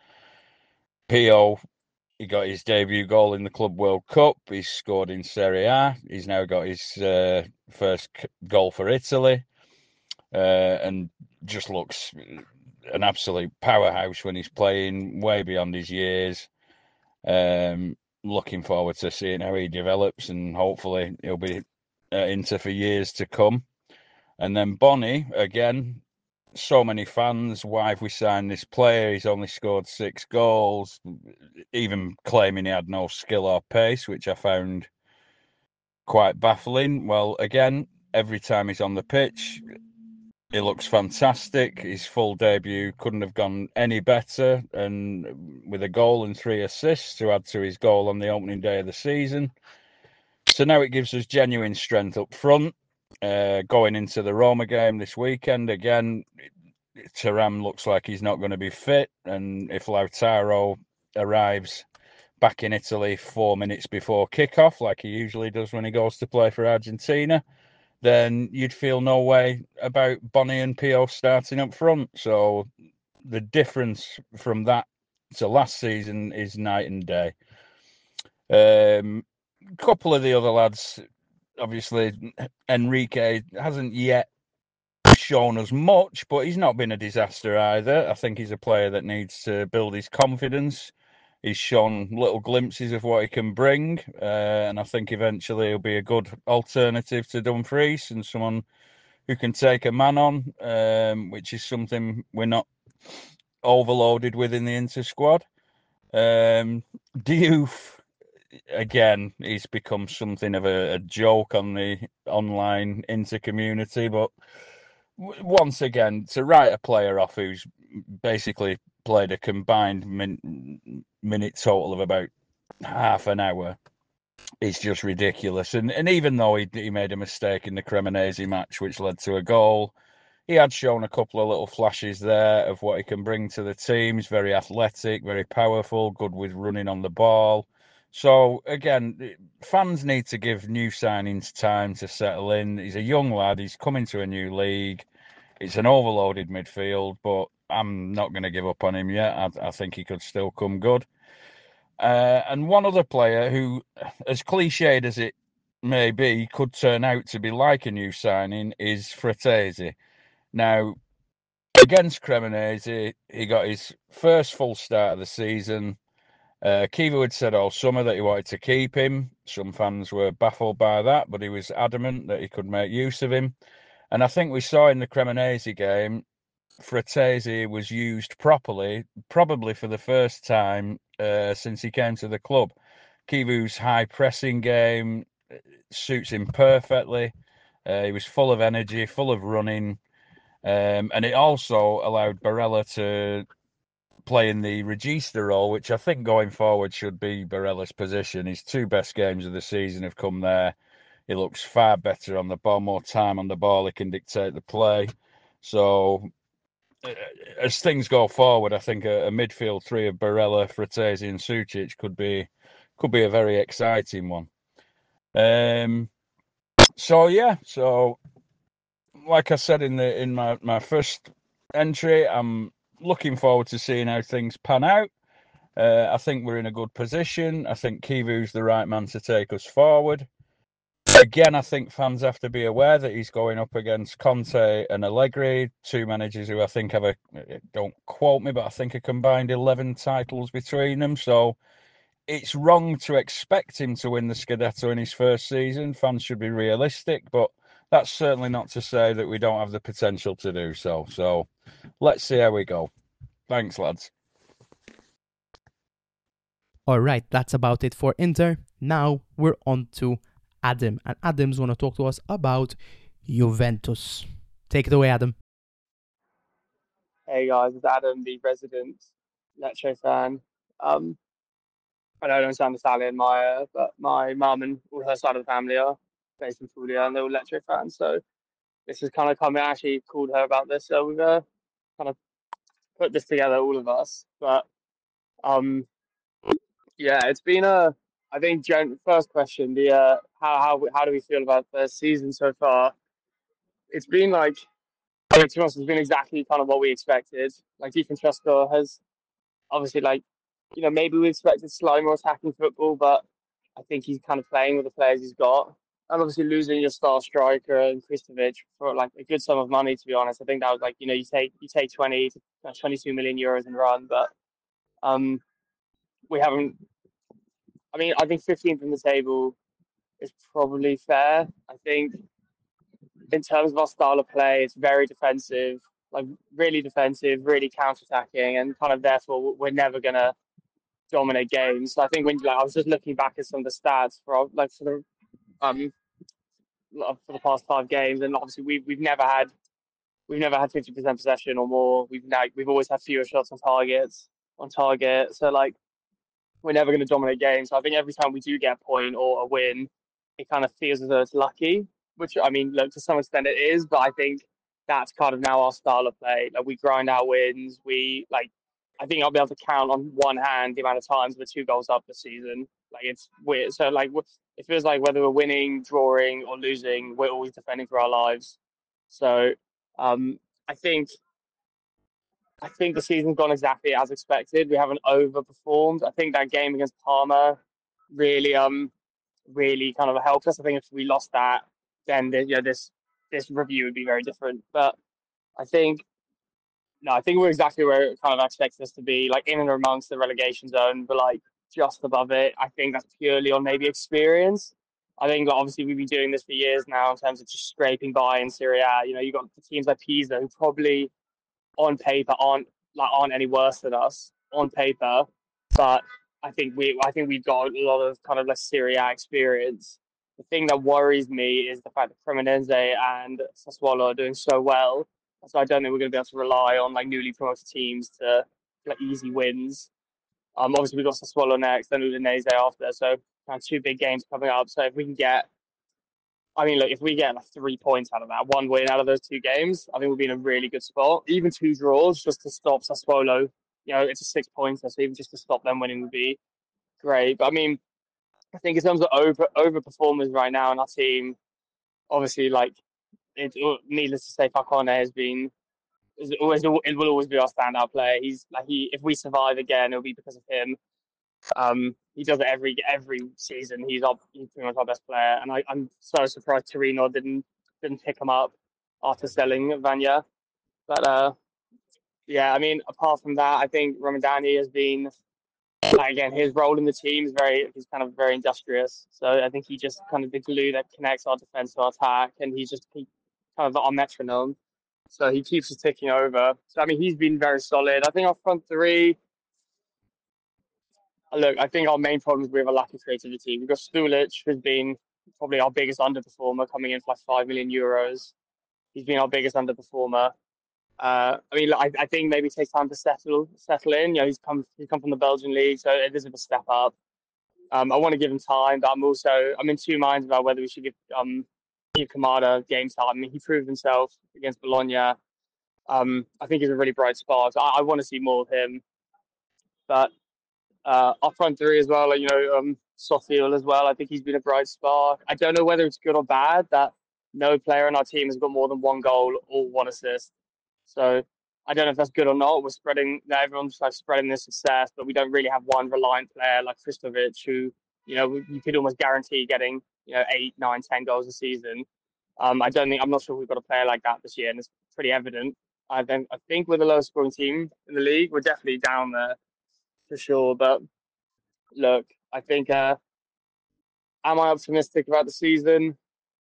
P O, he got his debut goal in the Club World Cup. He's scored in Serie A. He's now got his uh, first goal for Italy, uh, and just looks an absolute powerhouse when he's playing, way beyond his years. Um, looking forward to seeing how he develops, and hopefully he'll be uh, Inter for years to come. And then Bony, again, so many fans. Why have we signed this player? He's only scored six goals, even claiming he had no skill or pace, which I found quite baffling. Well, again, every time he's on the pitch, he looks fantastic. His full debut couldn't have gone any better, and with a goal and three assists to add to his goal on the opening day of the season. So now it gives us genuine strength up front. Uh, going into the Roma game this weekend, again, Thuram looks like he's not going to be fit, and if Lautaro arrives back in Italy four minutes before kickoff, like he usually does when he goes to play for Argentina, then you'd feel no way about Bony and P O starting up front. So the difference from that to last season is night and day. Um, a couple of the other lads, obviously, Enrique hasn't yet shown us much, but he's not been a disaster either. I think he's a player that needs to build his confidence. He's shown little glimpses of what he can bring, uh, and I think eventually he'll be a good alternative to Dumfries and someone who can take a man on, um, which is something we're not overloaded with in the Inter squad. Um, Diouf, again, he's become something of a, a joke on the online Inter community, but w- once again, to write a player off who's basically played a combined min- minute total of about half an hour is just ridiculous. And and even though he he made a mistake in the Cremonese match, which led to a goal, he had shown a couple of little flashes there of what he can bring to the team. He's very athletic, very powerful, good with running on the ball. So again, fans need to give new signings time to settle in. He's a young lad. He's coming to a new league. It's an overloaded midfield, but I'm not going to give up on him yet. I, I think he could still come good. Uh, and one other player who, as cliched as it may be, could turn out to be like a new signing is Fratesi. Now, against Cremonese, he got his first full start of the season. Uh, Kiva had said all summer that he wanted to keep him. Some fans were baffled by that, but he was adamant that he could make use of him. And I think we saw in the Cremonese game, Fratesi was used properly, probably for the first time uh, since he came to the club. Kivu's high pressing game suits him perfectly. Uh, he was full of energy, full of running. Um, and it also allowed Barella to play in the regista role, which I think going forward should be Barella's position. His two best games of the season have come there. He looks far better on the ball, more time on the ball. He can dictate the play. So as things go forward, I think a, a midfield three of Barella, Fratesi, and Sucic could be could be a very exciting one. Um, so yeah, so like I said in the in my, my first entry, I'm looking forward to seeing how things pan out. Uh, I think we're in a good position. I think Kivu's the right man to take us forward. Again, I think fans have to be aware that he's going up against Conte and Allegri, two managers who I think have a, don't quote me, but I think a combined eleven titles between them. So it's wrong to expect him to win the Scudetto in his first season. Fans should be realistic, but that's certainly not to say that we don't have the potential to do so. So let's see how we go. Thanks, lads. All right, that's about it for Inter. Now we're on to Adam, and Adam's going to talk to us about Juventus. Take it away, Adam. Hey guys, it's Adam, the resident Lecce fan. Um, I know I don't sound Italian, my uh, but my mum and all her side of the family are based in Puglia, and they're all Lecce fans. So this is kind of coming. I actually called her about this, so we've uh, kind of put this together, all of us. But um, yeah, it's been a. I think gen- first question, the uh, how how how do we feel about the season so far? It's been like, I mean, to be honest, it's been exactly kind of what we expected. Like Di Francesco has obviously, like, you know, maybe we expected slightly more attacking football, but I think he's kind of playing with the players he's got. And obviously losing your star striker and Kristovic for like a good sum of money, to be honest. I think that was like, you know, you take you take twenty to twenty-two million euros and run, but um, we haven't. I mean, I think fifteenth from the table is probably fair. I think in terms of our style of play, it's very defensive, like really defensive, really counter-attacking, and kind of therefore we're never gonna dominate games. So I think when like I was just looking back at some of the stats for like for the um for the past five games, and obviously we've we've never had we've never had fifty percent possession or more. We've now we've always had fewer shots on targets on target. So like we're never going to dominate games. So I think every time we do get a point or a win, it kind of feels as though it's lucky. Which I mean, look, to some extent it is, but I think that's kind of now our style of play. Like we grind out wins. We like. I think I'll be able to count on one hand the amount of times we're two goals up this season. Like it's weird. So like it feels like whether we're winning, drawing, or losing, we're always defending for our lives. So um, I think I think the season's gone exactly as expected. We haven't overperformed. I think that game against Parma really um really kind of helped us. I think if we lost that, then the, you know this this review would be very different. But I think. No, I think we're exactly where it kind of expects us to be, like in and amongst the relegation zone, but like just above it. I think that's purely on maybe experience. I think like, obviously we've been doing this for years now in terms of just scraping by in Serie A. You know, you've got teams like Pisa who probably on paper aren't like aren't any worse than us on paper, but I think we I think we've got a lot of kind of like Serie A experience. The thing that worries me is the fact that Cremonese and Sassuolo are doing so well. So I don't think we're going to be able to rely on like newly promoted teams to like easy wins. Um, obviously we've got Sassuolo next, then Udinese after, so kind of two big games coming up. So if we can get, I mean, look, if we get like three points out of that, one win out of those two games, I think we'll be in a really good spot. Even two draws just to stop Sassuolo. You know, it's a six pointer, so even just to stop them winning would be great. But I mean, I think in terms of over overperformers right now in our team, obviously like. It, needless to say, Falcone has been is always it will always be our standout player. He's like he if we survive again, it'll be because of him. Um, he does it every every season. He's our, he's pretty much our best player, and I, I'm so surprised Torino didn't didn't pick him up after selling Vanya. But uh, yeah, I mean, apart from that, I think Ramadani has been like, again his role in the team is very he's kind of very industrious. So I think he just kind of the glue that connects our defense to our attack, and he's just he, kind of our metronome. So he keeps us ticking over. So, I mean, he's been very solid. I think our front three, look, I think our main problem is we have a lack of creativity. We've got Stulic, who's been probably our biggest underperformer, coming in for like five million euros. He's been our biggest underperformer. Uh, I mean, I, I think maybe it takes time to settle settle in. You know, he's come he's come from the Belgian league, so it is a step up. Um, I want to give him time, but I'm also I'm in two minds about whether we should give um give Kamada game time. I mean, he proved himself against Bologna. Um, I think he's a really bright spark. So I, I want to see more of him. But uh, our front three as well, like, you know, um, Sofiel as well. I think he's been a bright spark. I don't know whether it's good or bad that no player on our team has got more than one goal or one assist. So I don't know if that's good or not. We're spreading, everyone's like spreading the success, but we don't really have one reliant player like Kristovic, who, you know, you could almost guarantee getting, you know, eight, nine, ten goals a season. Um, I don't think, I'm not sure we've got a player like that this year, and it's pretty evident. I think, I think we're the lowest scoring team in the league. We're definitely down there for sure. But look, I think, uh, am I optimistic about the season?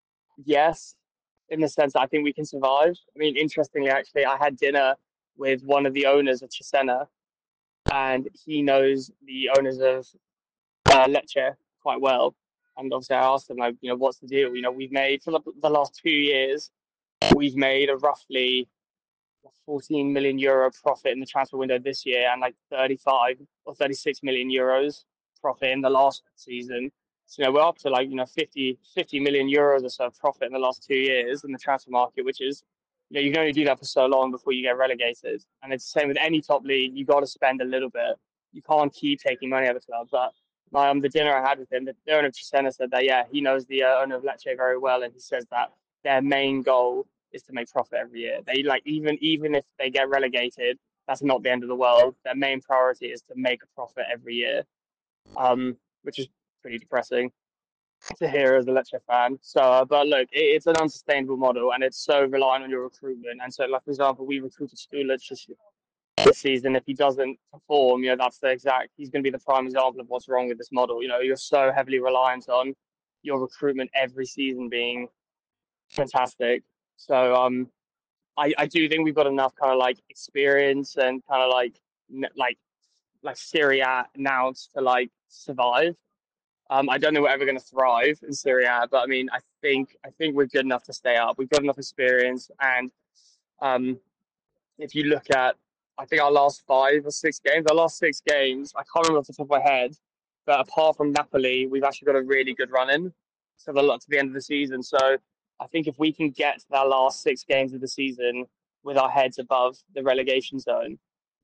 Yes, in the sense that I think we can survive. I mean, interestingly, actually, I had dinner with one of the owners of Cesena, and he knows the owners of uh, Lecce quite well. And obviously, I asked him, like, you know, what's the deal? You know, we've made for the, the last two years, we've made a roughly fourteen million euro profit in the transfer window this year, and like thirty-five or thirty-six million euros profit in the last season. So, you know, we're up to like, you know, fifty, fifty million euros or so of profit in the last two years in the transfer market, which is, you know, you can only do that for so long before you get relegated. And it's the same with any top league. You got to spend a little bit. You can't keep taking money out of the club. But my, um, the dinner I had with him, the owner of Cesena said that, yeah, he knows the uh, owner of Lecce very well. And he says that their main goal is to make profit every year. They like, even, even if they get relegated, that's not the end of the world. Their main priority is to make a profit every year, um, which is pretty depressing to hear as a Lecce fan. So, uh, but look, it, it's an unsustainable model, and it's so reliant on your recruitment. And so, like, for example, we recruited Stulic this season. If he doesn't perform, you know, that's the exact, he's going to be the prime example of what's wrong with this model. You know, you're so heavily reliant on your recruitment every season being fantastic. So, um, I, I do think we've got enough kind of like experience and kind of like, like, like Serie A now to like survive. Um, I don't think we're ever going to thrive in Serie A, but I mean, I think I think we're good enough to stay up. We've got enough experience, and um, if you look at, I think our last five or six games, our last six games, I can't remember off the top of my head, but apart from Napoli, we've actually got a really good run in to the to the end of the season. So I think if we can get to that last six games of the season with our heads above the relegation zone,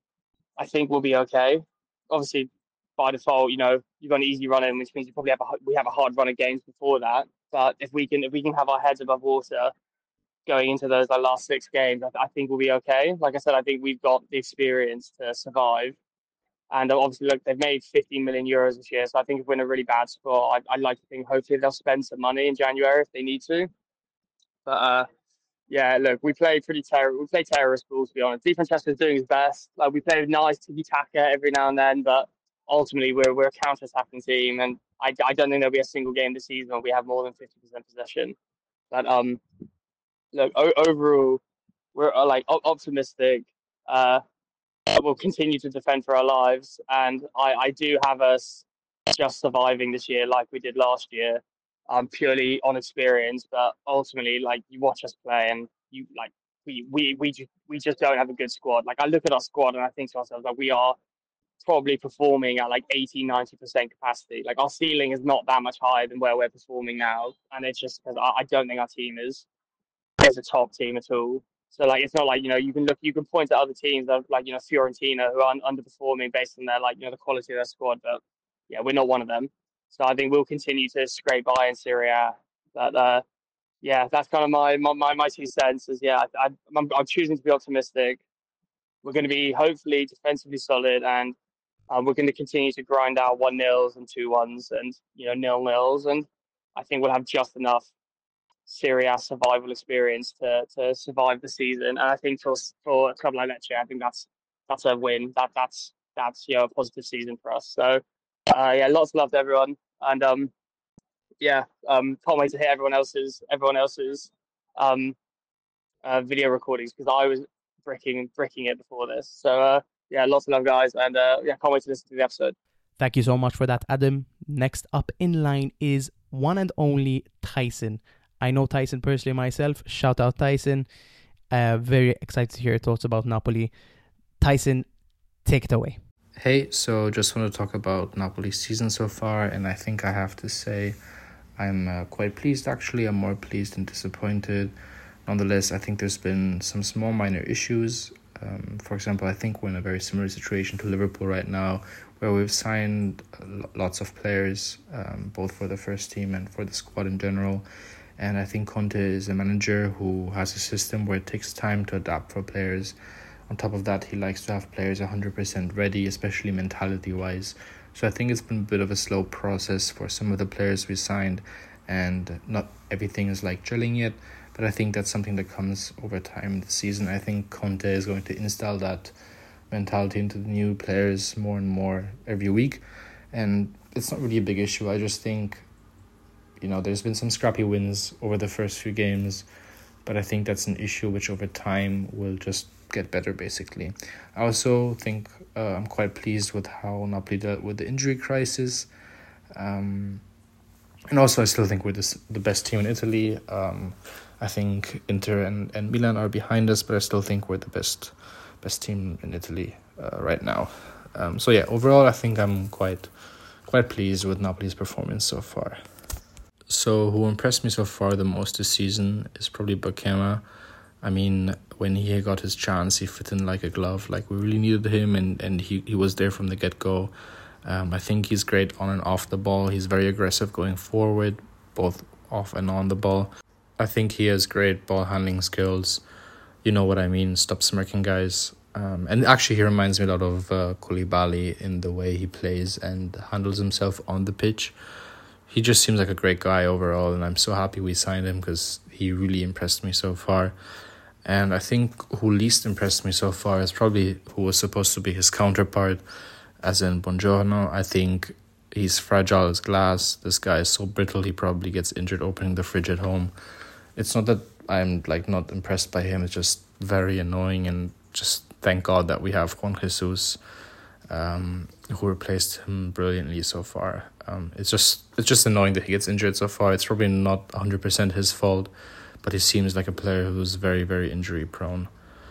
I think we'll be okay. Obviously, by default, you know, you've got an easy run in, which means you probably have a we have a hard run of games before that. But if we can if we can have our heads above water going into those like, last six games, I, I think we'll be okay. Like I said, I think we've got the experience to survive. And obviously, look, they've made fifteen million euros this year. So I think if we're in a really bad spot, I'd, I'd like to think hopefully they'll spend some money in January if they need to. But uh, yeah, look, we play pretty terror. We play terrorist ball, to be honest. Di Francesco's doing his best. Like we play nice tiki taka every now and then, but ultimately we're we're a counter-attacking team, and I, I don't think there'll be a single game this season where we have more than fifty percent possession. But um, look, o- overall, we're uh, like o- optimistic. Uh, we'll continue to defend for our lives, and I, I do have us just surviving this year like we did last year. Um, purely on experience, but ultimately, like you watch us play, and you like we we we just we just don't have a good squad. Like I look at our squad, and I think to ourselves like we are probably performing at like eighty, ninety percent capacity. Like our ceiling is not that much higher than where we're performing now, and it's just because I, I don't think our team is is a top team at all. So like it's not like, you know, you can look, you can point at other teams that like, you know, Fiorentina who are underperforming based on their like, you know, the quality of their squad, but yeah, we're not one of them. So I think we'll continue to scrape by in Serie A. But uh, yeah, that's kind of my my my, my two cents. Is yeah, I, I'm I'm choosing to be optimistic. We're going to be hopefully defensively solid, and uh, we're going to continue to grind out one nils and two ones, and you know nil nils, and I think we'll have just enough Serie A survival experience to to survive the season. And I think for for a club like Lecce, I think that's that's a win. That that's that's you know a positive season for us. So. Uh, yeah, lots of love to everyone, and um, yeah, um, can't wait to hear everyone else's everyone else's um, uh, video recordings because I was bricking bricking it before this. So uh, yeah, lots of love, guys, and uh, yeah, can't wait to listen to the episode. Thank you so much for that, Adam. Next up in line is one and only Tyson. I know Tyson personally myself. Shout out Tyson. Uh, very excited to hear your thoughts about Napoli. Tyson, take it away. Hey, so just want to talk about Napoli's season so far, and I think I have to say I'm uh, quite pleased actually. I'm more pleased than disappointed. Nonetheless, I think there's been some small minor issues. Um, for example, I think we're in a very similar situation to Liverpool right now, where we've signed lots of players, um, both for the first team and for the squad in general. And I think Conte is a manager who has a system where it takes time to adapt for players. On top of that, he likes to have players one hundred percent ready, especially mentality-wise. So I think it's been a bit of a slow process for some of the players we signed, and not everything is like gelling yet, but I think that's something that comes over time in the season. I think Conte is going to install that mentality into the new players more and more every week. And it's not really a big issue. I just think, you know, there's been some scrappy wins over the first few games, but I think that's an issue which over time will just get better, basically. I also think uh, I'm quite pleased with how Napoli dealt with the injury crisis. Um, and also, I still think we're this, the best team in Italy. Um, I think Inter and, and Milan are behind us, but I still think we're the best best team in Italy uh, right now. Um, so yeah, overall, I think I'm quite quite pleased with Napoli's performance so far. So who impressed me so far the most this season is probably Bakema. I mean, when he got his chance, he fit in like a glove. Like, we really needed him, and, and he, he was there from the get-go. Um, I think he's great on and off the ball. He's very aggressive going forward, both off and on the ball. I think he has great ball handling skills. You know what I mean, stop smirking, guys. Um, and actually, he reminds me a lot of uh, Koulibaly in the way he plays and handles himself on the pitch. He just seems like a great guy overall, and I'm so happy we signed him because he really impressed me so far. And I think who least impressed me so far is probably who was supposed to be his counterpart, as in Buongiorno. I think he's fragile as glass. This guy is so brittle, he probably gets injured opening the fridge at home. It's not that I'm like not impressed by him, it's just very annoying, and just thank God that we have Juan Jesus, um, who replaced him brilliantly so far. Um, it's just it's just annoying that he gets injured so far. It's probably not one hundred percent his fault, but he seems like a player who's very, very injury prone.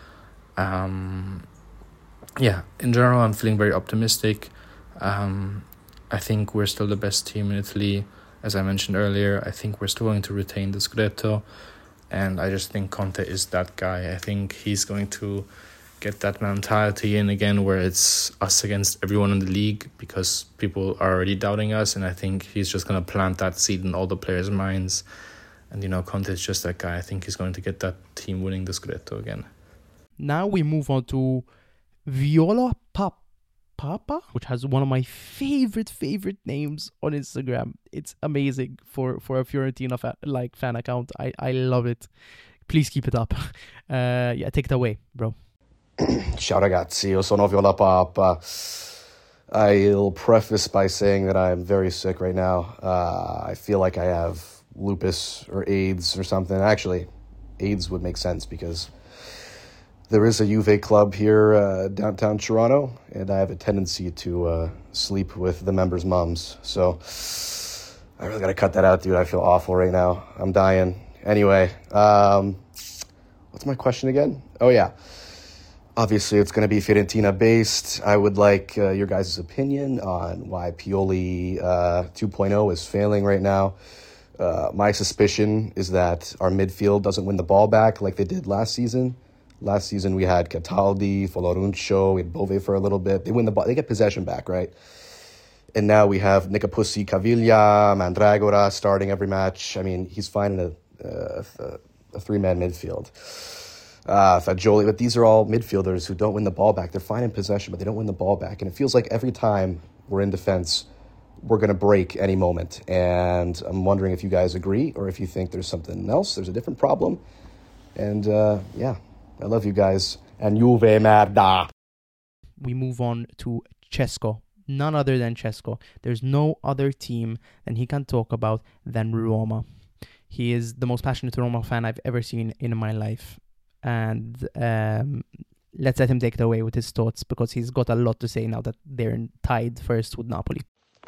Um, yeah, in general, I'm feeling very optimistic. Um, I think we're still the best team in Italy. As I mentioned earlier, I think we're still going to retain the Scudetto, and I just think Conte is that guy. I think he's going to get that mentality in again where it's us against everyone in the league, because people are already doubting us, and I think he's just going to plant that seed in all the players' minds. And, you know, Conte is just that guy. I think he's going to get that team winning the Scudetto again. Now we move on to Viola Pap- Papa, which has one of my favorite, favorite names on Instagram. It's amazing for, for a Fiorentina fa- like fan account. I, I love it. Please keep it up. Uh, yeah, take it away, bro. Ciao ragazzi, io sono Viola Papa. I'll preface by saying that I'm very sick right now. Uh, I feel like I have lupus or AIDS or something. Actually, AIDS would make sense because there is a Juve club here uh, downtown Toronto, and I have a tendency to uh, sleep with the members' moms. So I really got to cut that out, dude. I feel awful right now. I'm dying. Anyway, um, what's my question again? Oh, yeah. Obviously, it's going to be Fiorentina-based. I would like uh, your guys' opinion on why Pioli uh, two point oh is failing right now. Uh, my suspicion is that our midfield doesn't win the ball back like they did last season. Last season, we had Cataldi, Foloruncio, we had Bove for a little bit. They win the ball, they get possession back, right? And now we have Nicopussi, Caviglia, Mandragora starting every match. I mean, he's fine in a, a, a three-man midfield. Uh, Fagioli, but these are all midfielders who don't win the ball back. They're fine in possession, but they don't win the ball back. And it feels like every time we're in defense, we're going to break any moment. And I'm wondering if you guys agree or if you think there's something else, there's a different problem. And uh, yeah, I love you guys. And Juve merda. We move on to Cesco. None other than Cesco. There's no other team that he can talk about than Roma. He is the most passionate Roma fan I've ever seen in my life. And um, let's let him take it away with his thoughts, because he's got a lot to say now that they're tied first with Napoli.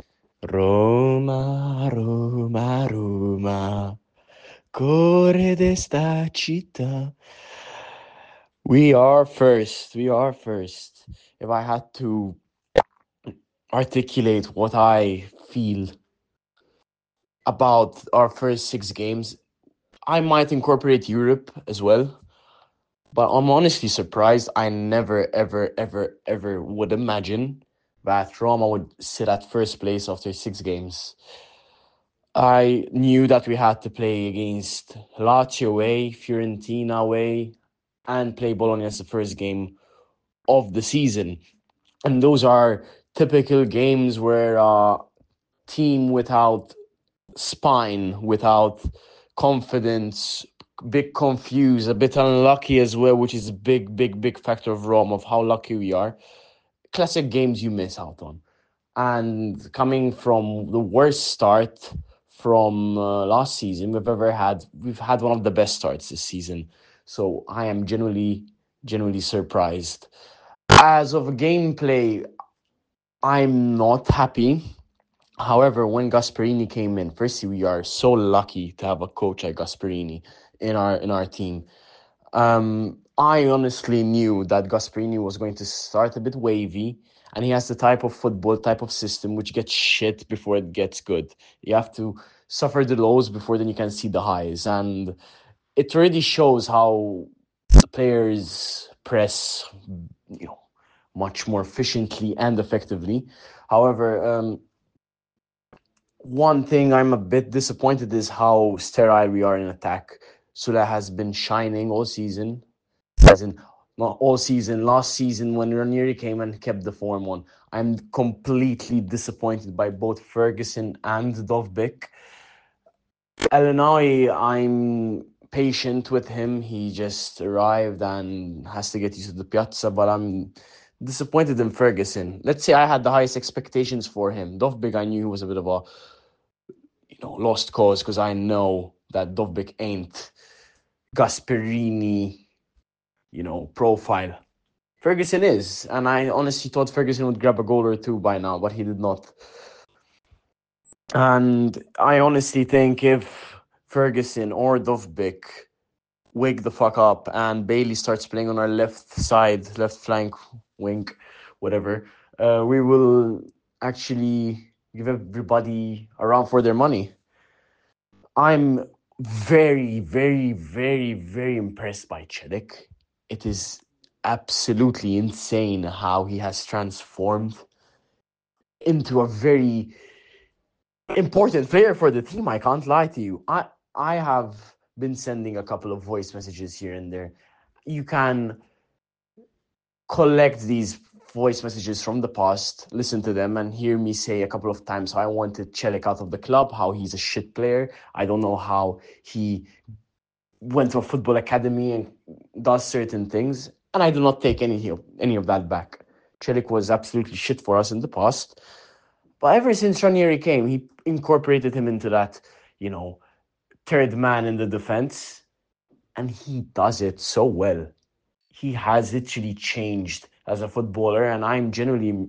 Roma, Roma, Roma, cuore d'esta città. We are first. We are first. If I had to articulate what I feel about our first six games, I might incorporate Europe as well. But I'm honestly surprised. I never, ever, ever, ever would imagine that Roma would sit at first place after six games. I knew that we had to play against Lazio away, Fiorentina away, and play Bologna as the first game of the season. And those are typical games where a team without spine, without confidence, bit confused, a bit unlucky as well, which is a big, big, big factor of Rome, of how lucky we are. Classic games you miss out on. And coming from the worst start from uh, last season we've ever had, we've had one of the best starts this season. So I am genuinely, genuinely surprised. As of gameplay, I'm not happy. However, when Gasperini came in, firstly, we are so lucky to have a coach like Gasperini in our in our team. Um, I honestly knew that Gasperini was going to start a bit wavy, and he has the type of football, type of system which gets shit before it gets good. You have to suffer the lows before then you can see the highs, and it really shows how the players press, you know, much more efficiently and effectively. However, um, one thing I'm a bit disappointed is how sterile we are in attack. Sula has been shining all season, as in not all season, last season when Ranieri came and kept the form on. I'm completely disappointed by both Ferguson and Dovbyk. Elneny, I'm patient with him. He just arrived and has to get used to the piazza, but I'm disappointed in Ferguson. Let's say I had the highest expectations for him. Dovbyk, I knew he was a bit of a you know lost cause because I know that Dovbyk ain't Gasperini, you know, profile. Ferguson is, and I honestly thought Ferguson would grab a goal or two by now, but he did not. And I honestly think if Ferguson or Dovbyk wake the fuck up and Bailey starts playing on our left side, left flank, wing, whatever, uh, we will actually give everybody a run for their money. I'm very, very, very, very impressed by Celik. It is absolutely insane how he has transformed into a very important player for the team. I can't lie to you. I I have been sending a couple of voice messages here and there. You can collect these voice messages from the past, listen to them, and hear me say a couple of times how I wanted Celik out of the club, how he's a shit player. I don't know how he went to a football academy and does certain things, and I do not take any of, any of that back. Celik was absolutely shit for us in the past, but ever since Ranieri came, he incorporated him into that, you know, third man in the defense, and he does it so well. He has literally changed as a footballer, and I'm genuinely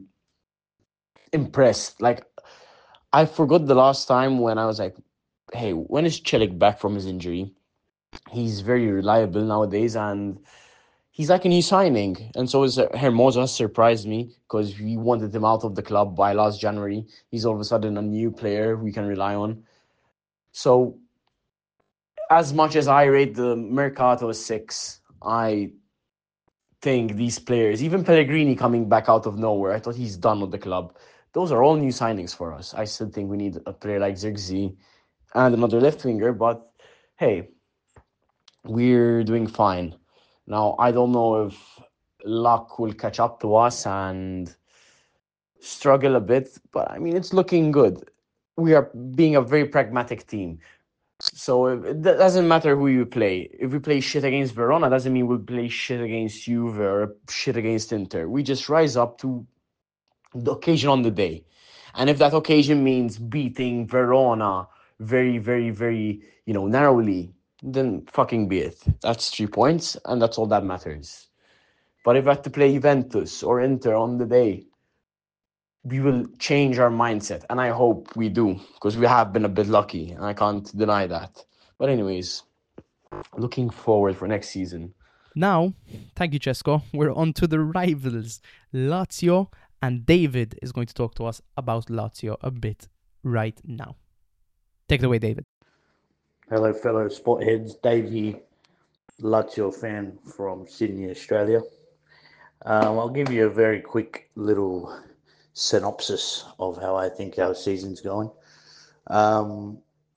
impressed. Like, I forgot the last time when I was like, hey, when is Celik back from his injury? He's very reliable nowadays, and he's like a new signing. And so is Hermoso. Has surprised me because we wanted him out of the club by last January. He's all of a sudden a new player we can rely on. So as much as I rate the Mercato as six, I think these players, even Pellegrini coming back out of nowhere, I thought he's done with the club. Those are all new signings for us. I still think we need a player like Zirkzee and another left winger, but hey, we're doing fine. Now, I don't know if luck will catch up to us and struggle a bit, but I mean, it's looking good. We are being a very pragmatic team. So it doesn't matter who you play. If we play shit against Verona, doesn't mean we'll play shit against Juve or shit against Inter. We just rise up to the occasion on the day. And if that occasion means beating Verona very, very, very, you know, narrowly, then fucking be it. That's three points, and that's all that matters. But if I have to play Juventus or Inter on the day, we will change our mindset, and I hope we do, because we have been a bit lucky, and I can't deny that. But anyways, looking forward for next season. Now, thank you, Cesco. We're on to the rivals, Lazio, and David is going to talk to us about Lazio a bit right now. Take it away, David. Hello, fellow spot heads. Dave here, Lazio fan from Sydney, Australia. Um, I'll give you a very quick little synopsis of how I think our season's going. Um,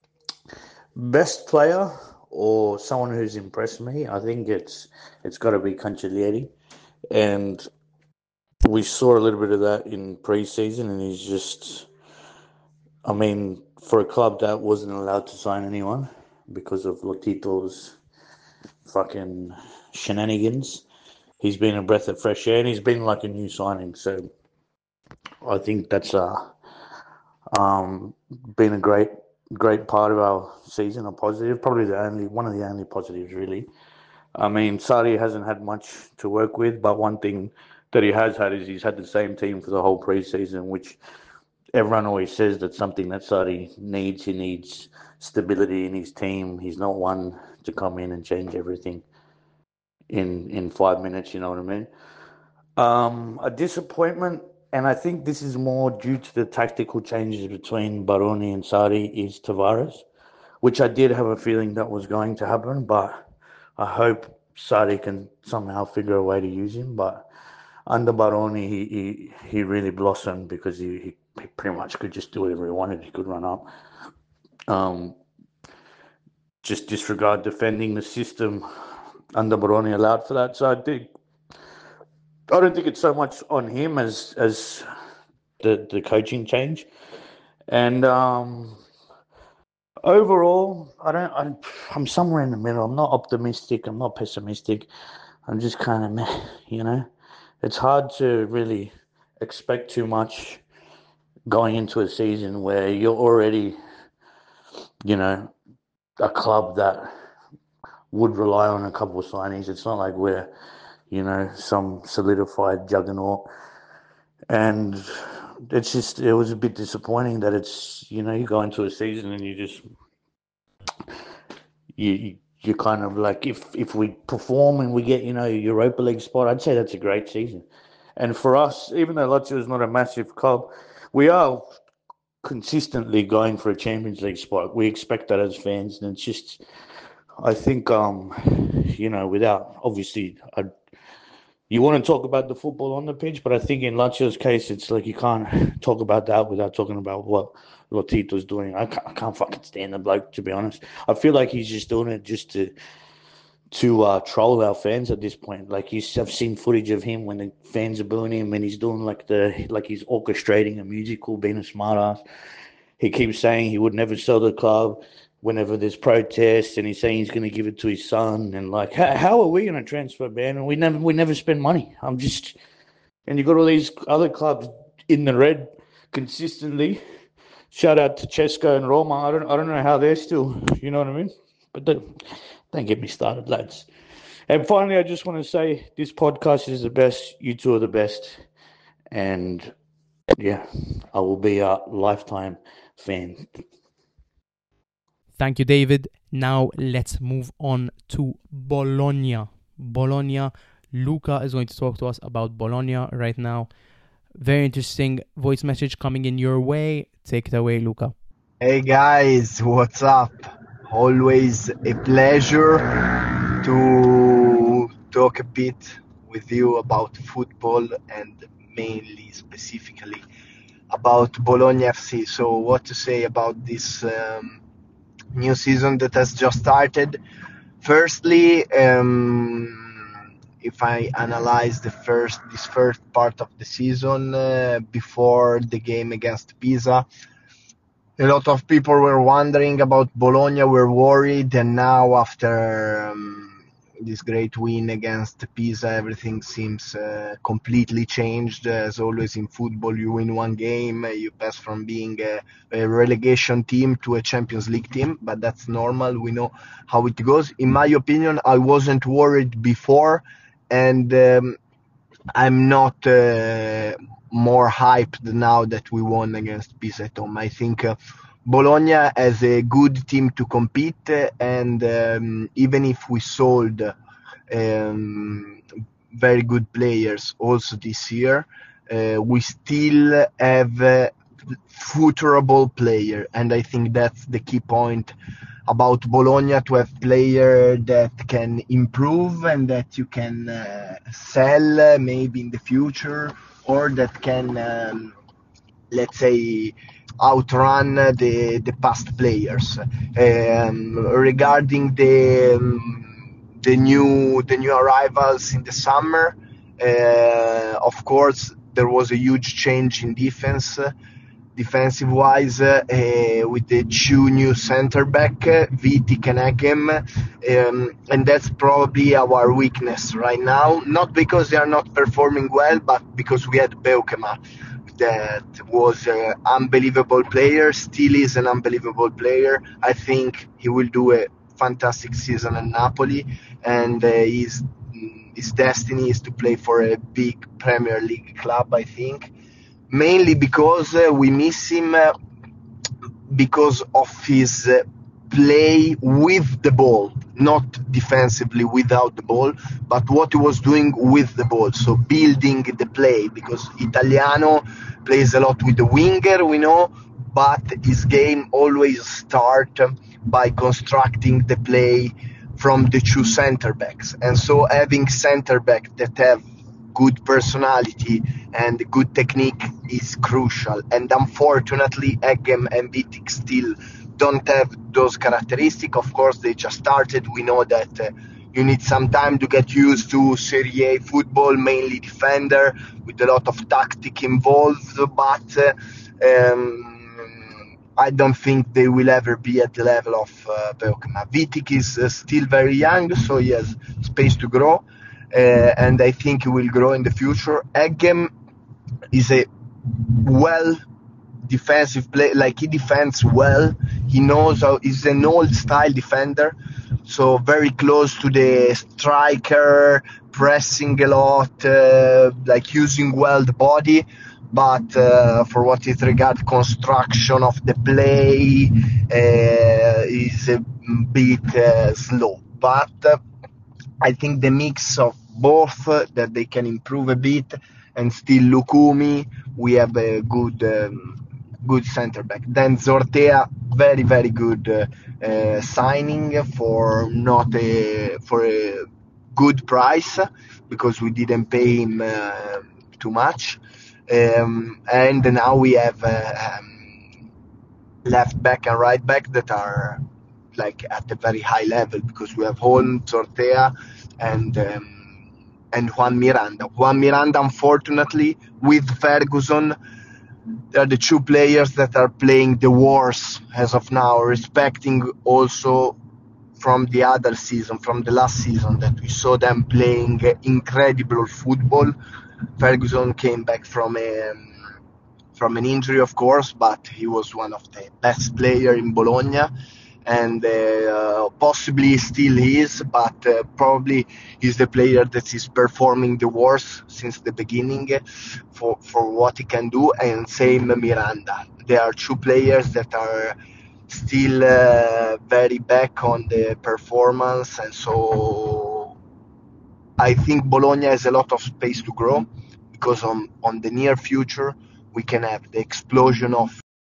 best player or someone who's impressed me, I think it's it's got to be Cancellieri, and we saw a little bit of that in pre-season, and he's just, I mean, for a club that wasn't allowed to sign anyone because of Lotito's fucking shenanigans, he's been a breath of fresh air, and he's been like a new signing. So I think that's uh, um, been a great great part of our season, a positive, probably the only one of the only positives really. I mean, Sarri hasn't had much to work with, but one thing that he has had is he's had the same team for the whole preseason, which everyone always says that's something that Sarri needs. He needs stability in his team. He's not one to come in and change everything in in five minutes, you know what I mean? Um, a disappointment, and I think this is more due to the tactical changes between Baroni and Sarri, is Tavares, which I did have a feeling that was going to happen, but I hope Sarri can somehow figure a way to use him. But under Baroni, he he, he really blossomed because he, he, he pretty much could just do whatever he wanted. He could run up. Um, just disregard defending. The system under Baroni allowed for that. So I think I don't think it's so much on him as as the the coaching change. And um, overall, I don't. I'm, I'm somewhere in the middle. I'm not optimistic. I'm not pessimistic. I'm just kind of meh. You know, it's hard to really expect too much going into a season where you're already, you know, a club that would rely on a couple of signings. It's not like we're, you know, some solidified juggernaut. And it's just, it was a bit disappointing that it's, you know, you go into a season and you just, you, you you're kind of like, if, if we perform and we get, you know, Europa League spot, I'd say that's a great season. And for us, even though Lazio is not a massive club, we are consistently going for a Champions League spot. We expect that as fans, and it's just, I think, um, you know, without, obviously, I, you want to talk about the football on the pitch, but I think in Lazio's case, it's like you can't talk about that without talking about what Lotito's doing. I can't, I can't fucking stand the bloke, to be honest. I feel like he's just doing it just to to uh, troll our fans at this point. Like, you, I've seen footage of him when the fans are booing him, and he's doing like the like he's orchestrating a musical, being a smartass. He keeps saying he would never sell the club whenever there's protests, and he's saying he's going to give it to his son. And like, how, how are we going to transfer ban? And we never we never spend money. I'm just, and you got all these other clubs in the red consistently. Shout out to Cesca and Roma. I don't I don't know how they're still, you know what I mean? But the, don't get me started, lads. And finally, I just want to say this podcast is the best. You two are the best. And yeah, I will be a lifetime fan. Thank you, David. Now let's move on to Bologna. Bologna. Luca is going to talk to us about Bologna right now. Very interesting voice message coming in your way. Take it away, Luca. Hey guys, what's up? Always a pleasure to talk a bit with you about football and mainly, specifically, about Bologna F C. So what to say about this um, new season that has just started? Firstly, um, if I analyze the first this first part of the season uh, before the game against Pisa, a lot of people were wondering about Bologna, were worried, and now after um, this great win against Pisa, everything seems uh, completely changed. As always in football, you win one game, you pass from being a, a relegation team to a Champions League team, but that's normal. We know how it goes. In my opinion, I wasn't worried before, and um, I'm not uh, more hyped now that we won against Pisa at home. I think uh, Bologna has a good team to compete, uh, and um, even if we sold um, very good players also this year, uh, we still have a futurable player, and I think that's the key point about Bologna, to have player that can improve and that you can uh, sell uh, maybe in the future, or that can, um, let's say, outrun the the past players. Um, regarding the um, the new the new arrivals in the summer, uh, of course there was a huge change in defense. Uh, defensive wise, uh, uh, with the two new center back, uh, Vitic and Agem, um, and that's probably our weakness right now, not because they are not performing well, but because we had Beukema. that was an unbelievable player, still is an unbelievable player. I think he will do a fantastic season at Napoli, and uh, his, his destiny is to play for a big Premier League club, I think. Mainly because uh, we miss him uh, because of his uh, play with the ball, not defensively without the ball, but what he was doing with the ball, so building the play, because Italiano plays a lot with the winger, we know, but his game always starts by constructing the play from the two center backs, and so having center backs that have good personality and good technique is crucial, and unfortunately Eggem and Vitic still don't have those characteristics. Of course, they just started. We know that uh, you need some time to get used to Serie A football, mainly defender, with a lot of tactic involved, but uh, um, I don't think they will ever be at the level of uh, Beukema. Vitic is uh, still very young, so he has space to grow, uh, and I think he will grow in the future. Eggem is a well defensive play, like he defends well. He knows how, he's an old style defender, so very close to the striker, pressing a lot, uh, like using well the body. But uh, for what it regards construction of the play, uh, is a bit uh, slow. But uh, I think the mix of both, uh, that they can improve a bit, and still Lukumi, we have a good um, good center back. Then Zortea, very very good uh, uh, signing for not a for a good price, because we didn't pay him uh, too much. Um, and now we have uh, um, left back and right back that are like at a very high level, because we have Holm, Zortea, and um, and Juan Miranda. Juan Miranda, unfortunately, with Ferguson, they are the two players that are playing the worst as of now, respecting also from the other season, from the last season, that we saw them playing incredible football. Ferguson came back from a from an injury, of course, but he was one of the best players in Bologna, and uh, possibly still is, but uh, probably he's the player that is performing the worst since the beginning for, for what he can do, and same Miranda. There are two players that are still uh, very back on the performance, and so I think Bologna has a lot of space to grow, because on, on the near future we can have the explosion of.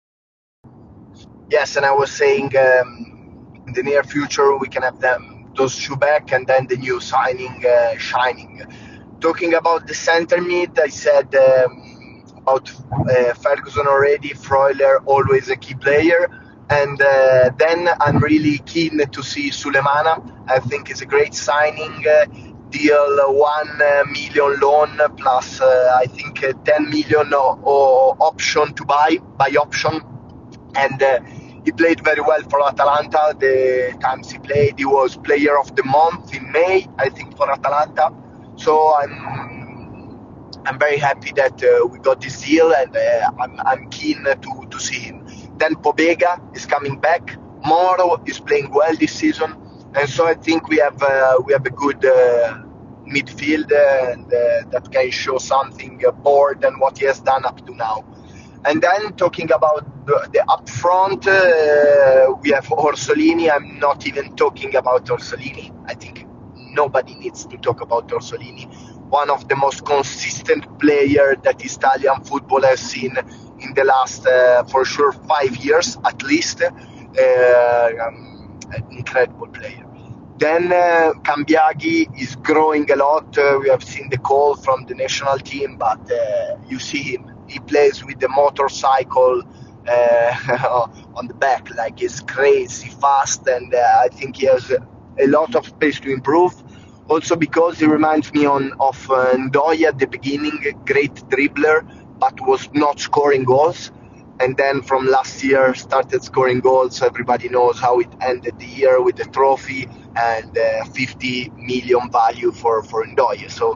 Yes, and I was saying um, in the near future we can have them, those two back, and then the new signing uh, shining. Talking about the center mid, I said um, about uh, Ferguson already, Freuler always a key player, and uh, then I'm really keen to see Sulemana. I think it's a great signing. Uh, deal one uh, million loan plus uh, I think uh, ten million or, or option to buy by option, and uh, he played very well for Atalanta. The times he played, he was player of the month in May, I think, for Atalanta. So I'm I'm very happy that uh, we got this deal, and uh, I'm I'm keen to to see him. Then Pobega is coming back. Moro is playing well this season, and so I think we have uh, we have a good uh, midfield, uh, and uh, that can show something uh, more than what he has done up to now. And then talking about the, the up front, uh, we have Orsolini. I'm not even talking about Orsolini. I think nobody needs to talk about Orsolini. One of the most consistent players that Italian football has seen in the last, uh, for sure, five years at least. Uh, um, an incredible player. Then uh, Cambiaghi is growing a lot. Uh, we have seen the call from the national team, but uh, you see him. He plays with the motorcycle uh, on the back, like he's crazy fast, and uh, I think he has a lot of space to improve. Also because he reminds me on of uh, Ndoye at the beginning, a great dribbler, but was not scoring goals. And then from last year started scoring goals. Everybody knows how it ended the year with the trophy and uh, fifty million value for, for Ndoye. So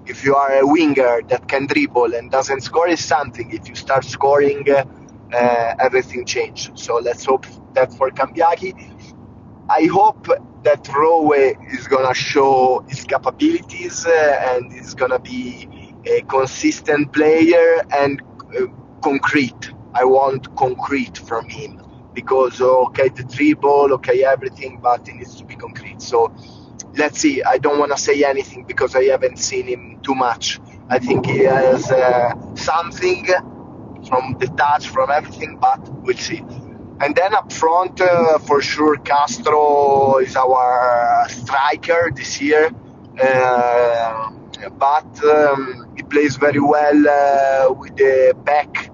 if you are a winger that can dribble and doesn't score, is something. If you start scoring, uh, uh, everything changes. So let's hope that for Cambiaghi. I hope that Rowe is gonna show his capabilities uh, and is gonna be a consistent player and uh, concrete. I want concrete from him because okay, the dribble, okay, everything, but it needs to be concrete. So let's see. I don't want to say anything because I haven't seen him too much. I think he has uh, something from the touch, from everything, but we'll see. And then up front, uh, for sure, Castro is our striker this year. Uh, but um, he plays very well uh, with the back,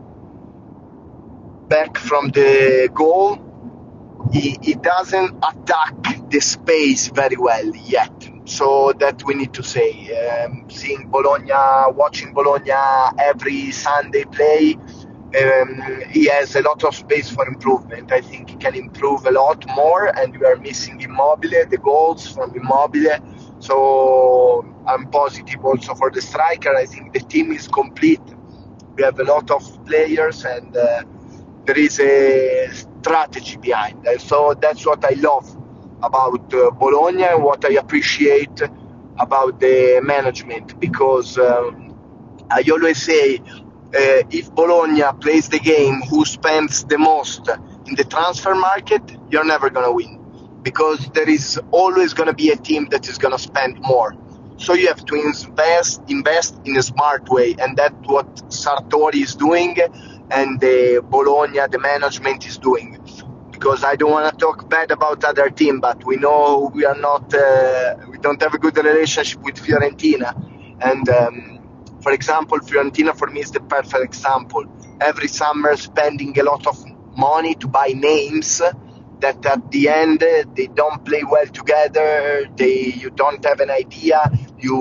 back from the goal. He, he doesn't attack the space very well yet. So that we need to say. Um, seeing Bologna, watching Bologna every Sunday play, Um, he has a lot of space for improvement. I think he can improve a lot more, and we are missing Immobile, the goals from Immobile. So I'm positive also for the striker. I think the team is complete. We have a lot of players, and uh, there is a strategy behind. And so that's what I love about uh, Bologna and what I appreciate about the management, because um, I always say, Uh, if Bologna plays the game who spends the most in the transfer market, you're never going to win, because there is always going to be a team that is going to spend more. So you have to invest invest in a smart way, and that's what Sartori is doing and the Bologna, the management is doing. Because I don't want to talk bad about other team, but we know we are not, uh, we don't have a good relationship with Fiorentina. And um, for example, Fiorentina for me is the perfect example. Every summer spending a lot of money to buy names that at the end they don't play well together. They you don't have an idea. You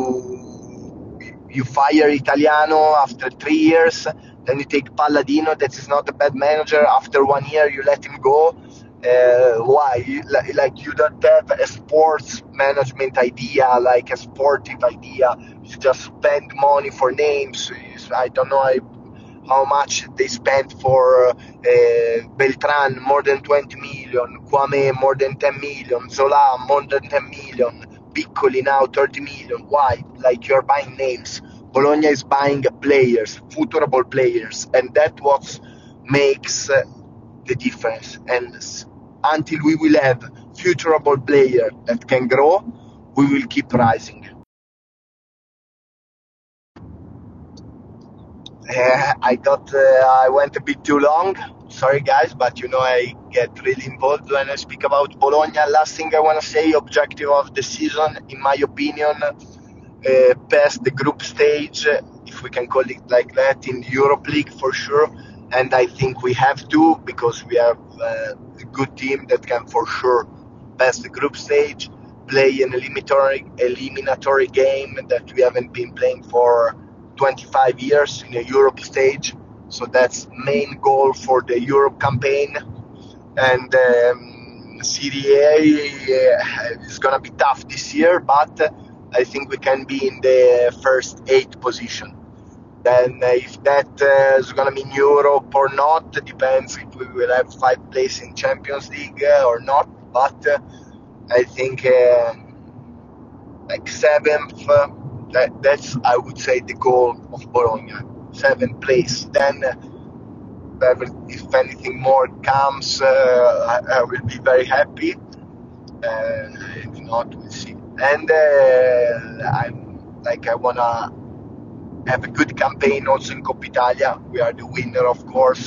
you fire Italiano after three years, then you take Palladino, that is not a bad manager. After one year you let him go. Uh, why? Like you don't have a sports management idea, like a sportive idea. You just spend money for names. I don't know how much they spent for uh, Beltran, more than twenty million. Kwame, more than ten million. Zola, more than ten million. Piccoli now, thirty million. Why? Like you're buying names. Bologna is buying players, futurable players, and that's what makes uh, the difference. And until we will have futurable player that can grow, we will keep rising. Uh, I got, uh, I went a bit too long. Sorry guys, but you know I get really involved when I speak about Bologna. Last thing I want to say, objective of the season, in my opinion, uh, past the group stage, if we can call it like that, in the Europe League for sure. And I think we have to, because we have uh, a good team that can for sure pass the group stage, play an eliminatory, eliminatory game that we haven't been playing for twenty-five years in a Europe stage. So that's main goal for the Europe campaign. And um, Serie A uh, is going to be tough this year, but I think we can be in the first eight position. Then uh, if that uh, is going to be in Europe or not, depends if we will have five places in Champions League uh, or not. But uh, I think uh, like seventh, uh, that, that's, I would say, the goal of Bologna. Seventh place. Then uh, if anything more comes, uh, I, I will be very happy. Uh, if not, we'll see. And uh, I'm like, I want to have a good campaign also in Coppa Italia. We are the winner, of course,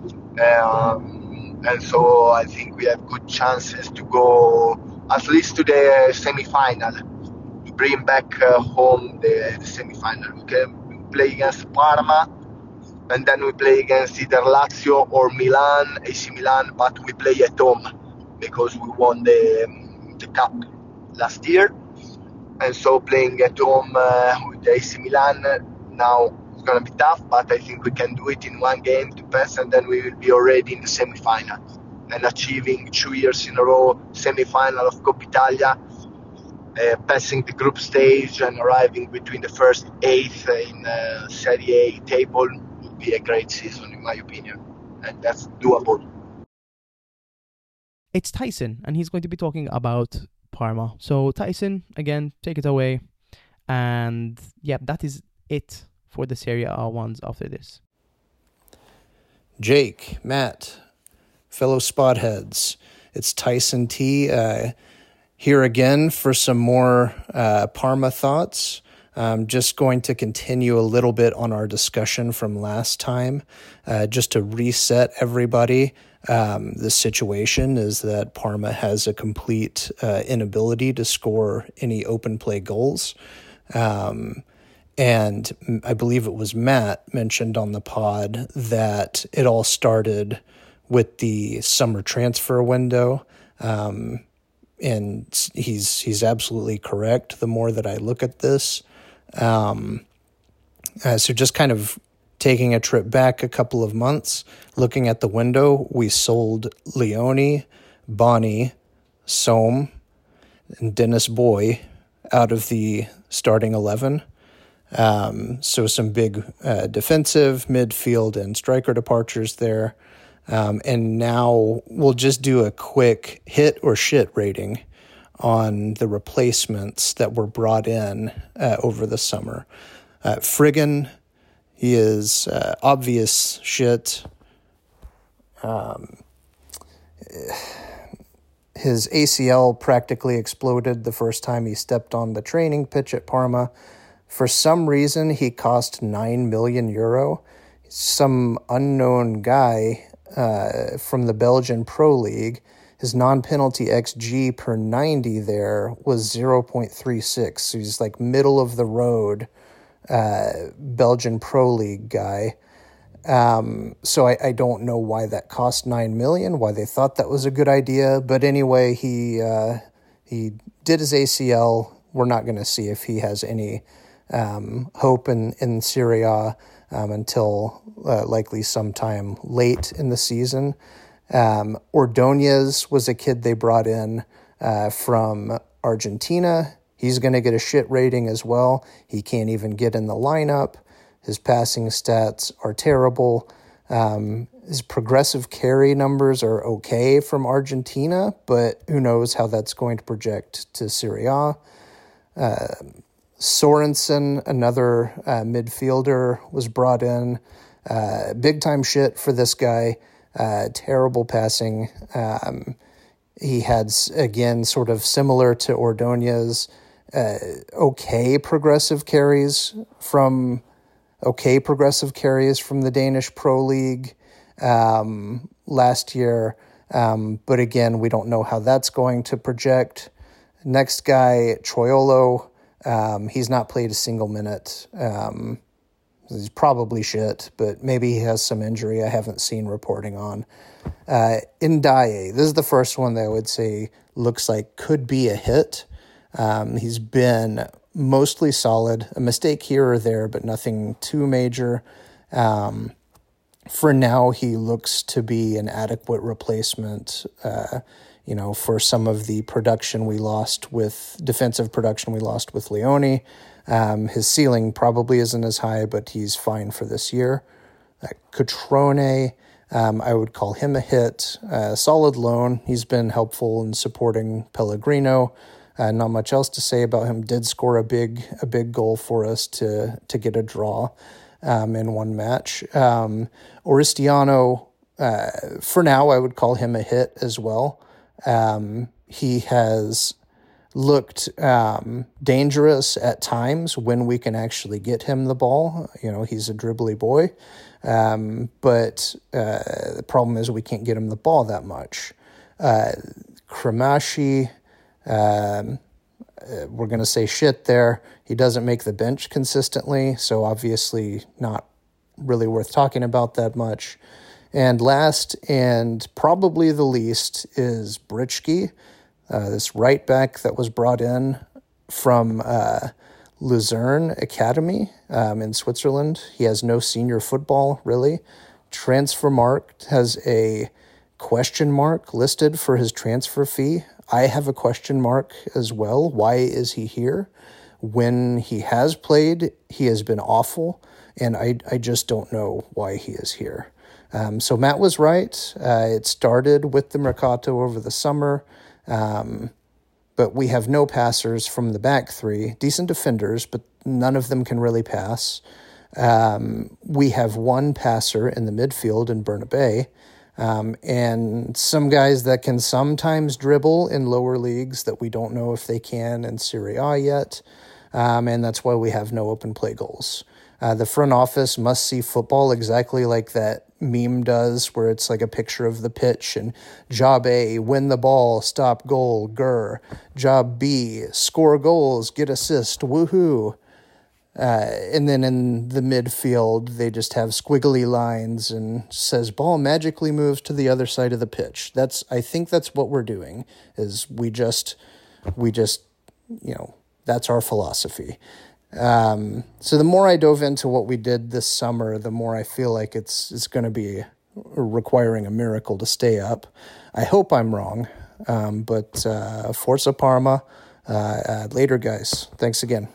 um, and so I think we have good chances to go at least to the semi-final, to bring back uh, home the, the semi-final. We can play against Parma, and then we play against either Lazio or Milan, A C Milan, but we play at home because we won the, the cup last year. And so playing at home uh, with A C Milan now is going to be tough, but I think we can do it in one game to pass, and then we will be already in the semi-final. And achieving two years in a row semi-final of Coppa Italia uh, passing the group stage and arriving between the first eighth in uh, Serie A table would be a great season, in my opinion, and that's doable. It's Tyson, and he's going to be talking about Parma. So Tyson, again, take it away. And yeah, that is it for the Serie A ones after this. Jake, Matt, fellow spotheads, it's Tyson T uh, here again for some more uh, Parma thoughts. I'm just going to continue a little bit on our discussion from last time, uh, just to reset everybody. Um, the situation is that Parma has a complete uh, inability to score any open play goals. Um, and I believe it was Matt mentioned on the pod that it all started with the summer transfer window. Um, and he's, he's absolutely correct. The more that I look at this, um, uh, so just kind of taking a trip back a couple of months, looking at the window, we sold Leone, Boni, Sohm, and Dennis Boy out of the starting eleven. Um, so some big uh, defensive, midfield, and striker departures there. Um, and now we'll just do a quick hit or shit rating on the replacements that were brought in uh, over the summer. Uh, Friggin, he is uh, obvious shit. Um, his A C L practically exploded the first time he stepped on the training pitch at Parma. For some reason, he cost nine million euro. Some unknown guy uh, from the Belgian Pro League, his non-penalty X G per ninety there was zero point three six. So he's like middle of the road uh, Belgian Pro League guy. Um, so I, I don't know why that cost nine million, why they thought that was a good idea. But anyway, he uh, he did his A C L. We're not going to see if he has any um, hope in, in Serie A um, until uh, likely sometime late in the season. Um, Ordonez was a kid they brought in uh, from Argentina. He's going to get a shit rating as well. He can't even get in the lineup. His passing stats are terrible. Um, his progressive carry numbers are okay from Argentina, but who knows how that's going to project to Serie A. Uh, Sorensen, another uh, midfielder, was brought in. Uh, big-time shit for this guy. Uh, terrible passing. Um, he had, again, sort of similar to Ordonez, uh, okay progressive carries from okay progressive carries from the Danish Pro League um, last year. Um, but again, we don't know how that's going to project. Next guy, Troiolo. Um, he's not played a single minute. Um, he's probably shit, but maybe he has some injury I haven't seen reporting on. Uh, Ndiaye, this is the first one that I would say looks like could be a hit. Um, he's been mostly solid, a mistake here or there, but nothing too major. Um, for now, he looks to be an adequate replacement, uh, you know, for some of the production we lost with, defensive production we lost with Leone. Um, his ceiling probably isn't as high, but he's fine for this year. Uh, Cutrone, um, I would call him a hit. Uh, solid loan. He's been helpful in supporting Pellegrino. Uh, not much else to say about him. Did score a big a big goal for us to to get a draw um, in one match. Um, Oristiano, uh, for now, I would call him a hit as well. Um, he has looked um, dangerous at times when we can actually get him the ball. You know, he's a dribbly boy. Um, but uh, the problem is we can't get him the ball that much. Uh, Kramashi, um, uh, we're going to say shit there. He doesn't make the bench consistently, so obviously not really worth talking about that much. And last, and probably the least, is Britschke, uh, this right back that was brought in from uh, Luzerne Academy um, in Switzerland. He has no senior football, really. Transfermarkt has a question mark listed for his transfer fee. I have a question mark as well. Why is he here? When he has played, he has been awful, and I, I just don't know why he is here. Um, so Matt was right. Uh, it started with the Mercato over the summer, um, but we have no passers from the back three. Decent defenders, but none of them can really pass. Um, we have one passer in the midfield in Bernabé, um, and some guys that can sometimes dribble in lower leagues that we don't know if they can in Serie A yet, um, and that's why we have no open play goals. Uh, the front office must see football exactly like that meme does, where it's like a picture of the pitch and job A, win the ball, stop goal, grr. Job B, score goals, get assist, woohoo. Uh, and then in the midfield, they just have squiggly lines and says ball magically moves to the other side of the pitch. That's, I think that's what we're doing, is we just, we just, you know, that's our philosophy. Um, so the more I dove into what we did this summer, the more I feel like it's it's going to be requiring a miracle to stay up. I hope I'm wrong, um, but uh, Forza Parma. Uh, uh, later, guys. Thanks again.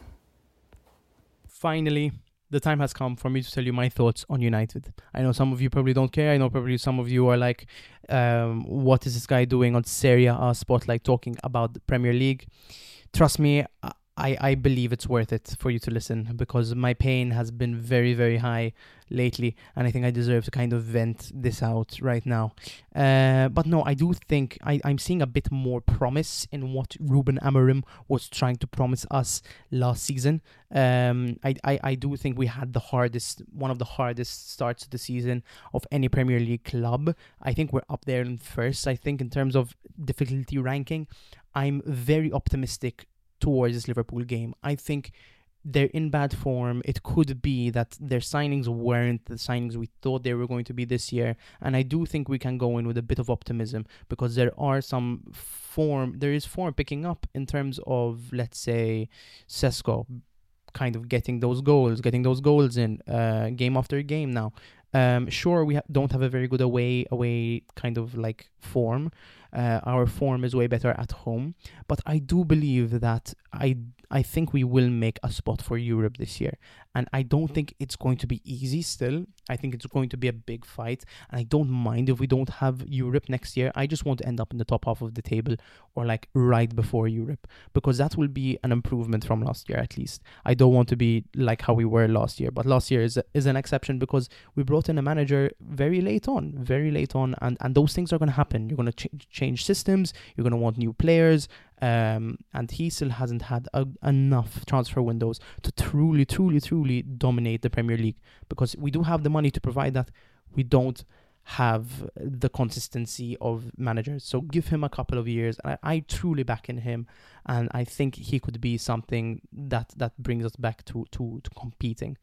Finally, the time has come for me to tell you my thoughts on United. I know some of you probably don't care. I know probably some of you are like, um, what is this guy doing on Serie A Spotlight talking about the Premier League? Trust me, I, I believe it's worth it for you to listen, because my pain has been very, very high lately, and I think I deserve to kind of vent this out right now. Uh, but no, I do think I, I'm seeing a bit more promise in what Ruben Amorim was trying to promise us last season. Um, I, I, I do think we had the hardest, one of the hardest starts of the season of any Premier League club. I think we're up there in first. I think in terms of difficulty ranking, I'm very optimistic towards this Liverpool game. I think they're in bad form. It could be that their signings weren't the signings we thought they were going to be this year, and I do think we can go in with a bit of optimism, because there are some form, there is form picking up in terms of, let's say, Sesko kind of getting those goals, getting those goals in uh, game after game now. Um, sure, we ha- don't have a very good away away kind of like form. Uh, our form is way better at home, but I do believe that I I think we will make a spot for Europe this year, and I don't think it's going to be easy still. I think it's going to be a big fight, and I don't mind if we don't have Europe next year. I just want to end up in the top half of the table, or like right before Europe, because that will be an improvement from last year at least. I don't want to be like how we were last year, but last year is a, is an exception because we brought in a manager very late on, very late on, and, and those things are going to happen. You're going to ch- change systems, you're going to want new players, um, and he still hasn't had a, enough transfer windows to truly, truly, truly dominate the Premier League, because we do have the money to provide that. We don't have the consistency of managers, so give him a couple of years. I, I truly back in him, and I think he could be something that that brings us back to to, to competing.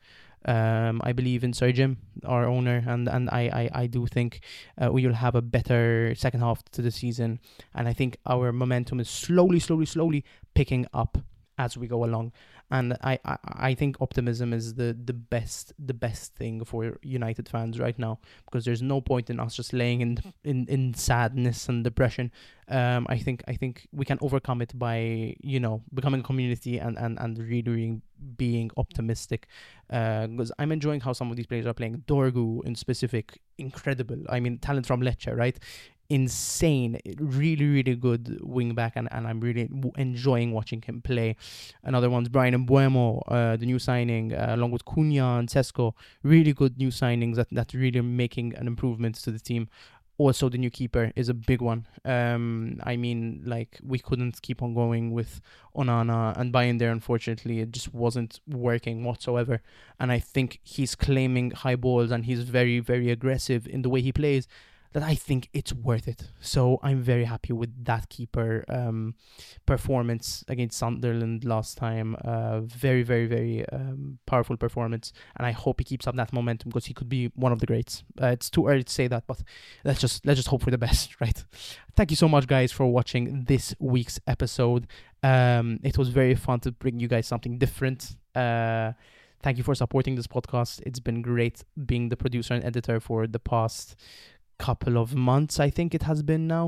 Um, I believe in Sir Jim, our owner, and and I I, I do think uh, we will have a better second half to the season, and I think our momentum is slowly, slowly, slowly picking up as we go along. And I, I, I think optimism is the, the best the best thing for United fans right now, because there's no point in us just laying in in, in sadness and depression. Um, I think I think we can overcome it by, you know, becoming a community and, and, and really being optimistic. Because uh, I'm enjoying how some of these players are playing. Dorgu in specific, incredible. I mean, talent from Lecce, right? Insane, really, really good wing back, and, and I'm really w- enjoying watching him play. Another one's Brian Mbuemo, uh, the new signing, uh, along with Cunha and Sesko. Really good new signings that, that really are making an improvement to the team. Also, the new keeper is a big one. Um, I mean, like, we couldn't keep on going with Onana and Bayern there, unfortunately. It just wasn't working whatsoever. And I think he's claiming high balls, and he's very, very aggressive in the way he plays, that I think it's worth it. So I'm very happy with that keeper um, performance against Sunderland last time. Uh, very, very, very um, powerful performance. And I hope he keeps up that momentum, because he could be one of the greats. Uh, it's too early to say that, but let's just let's just hope for the best, right? Thank you so much, guys, for watching this week's episode. Um, it was very fun to bring you guys something different. Uh, thank you for supporting this podcast. It's been great being the producer and editor for the past couple of months, I think it has been now.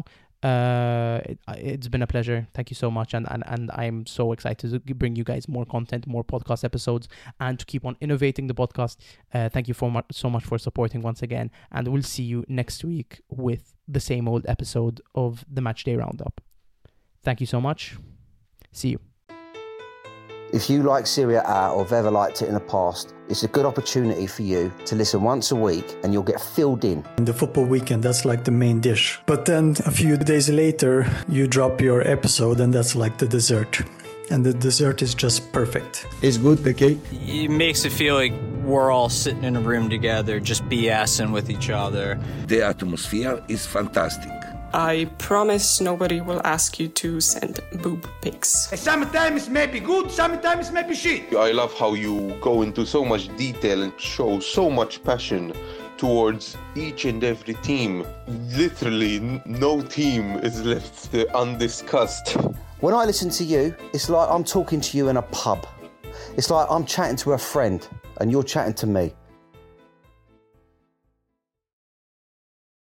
Uh, it, it's been a pleasure. Thank you so much, and, and and I'm so excited to bring you guys more content, more podcast episodes, and to keep on innovating the podcast. Uh, thank you for mu- so much for supporting once again, and we'll see you next week with the same old episode of the Matchday Roundup. Thank you so much. See you. If you like Serie A or have ever liked it in the past, it's a good opportunity for you to listen once a week and you'll get filled in. In the football weekend, that's like the main dish. But then a few days later, you drop your episode and that's like the dessert. And the dessert is just perfect. It's good, the cake. It makes it feel like we're all sitting in a room together, just BSing with each other. The atmosphere is fantastic. I promise nobody will ask you to send boob pics. Sometimes it may be good, sometimes it may be shit. I love how you go into so much detail and show so much passion towards each and every team. Literally, n- no team is left uh, undiscussed. When I listen to you, it's like I'm talking to you in a pub. It's like I'm chatting to a friend and you're chatting to me.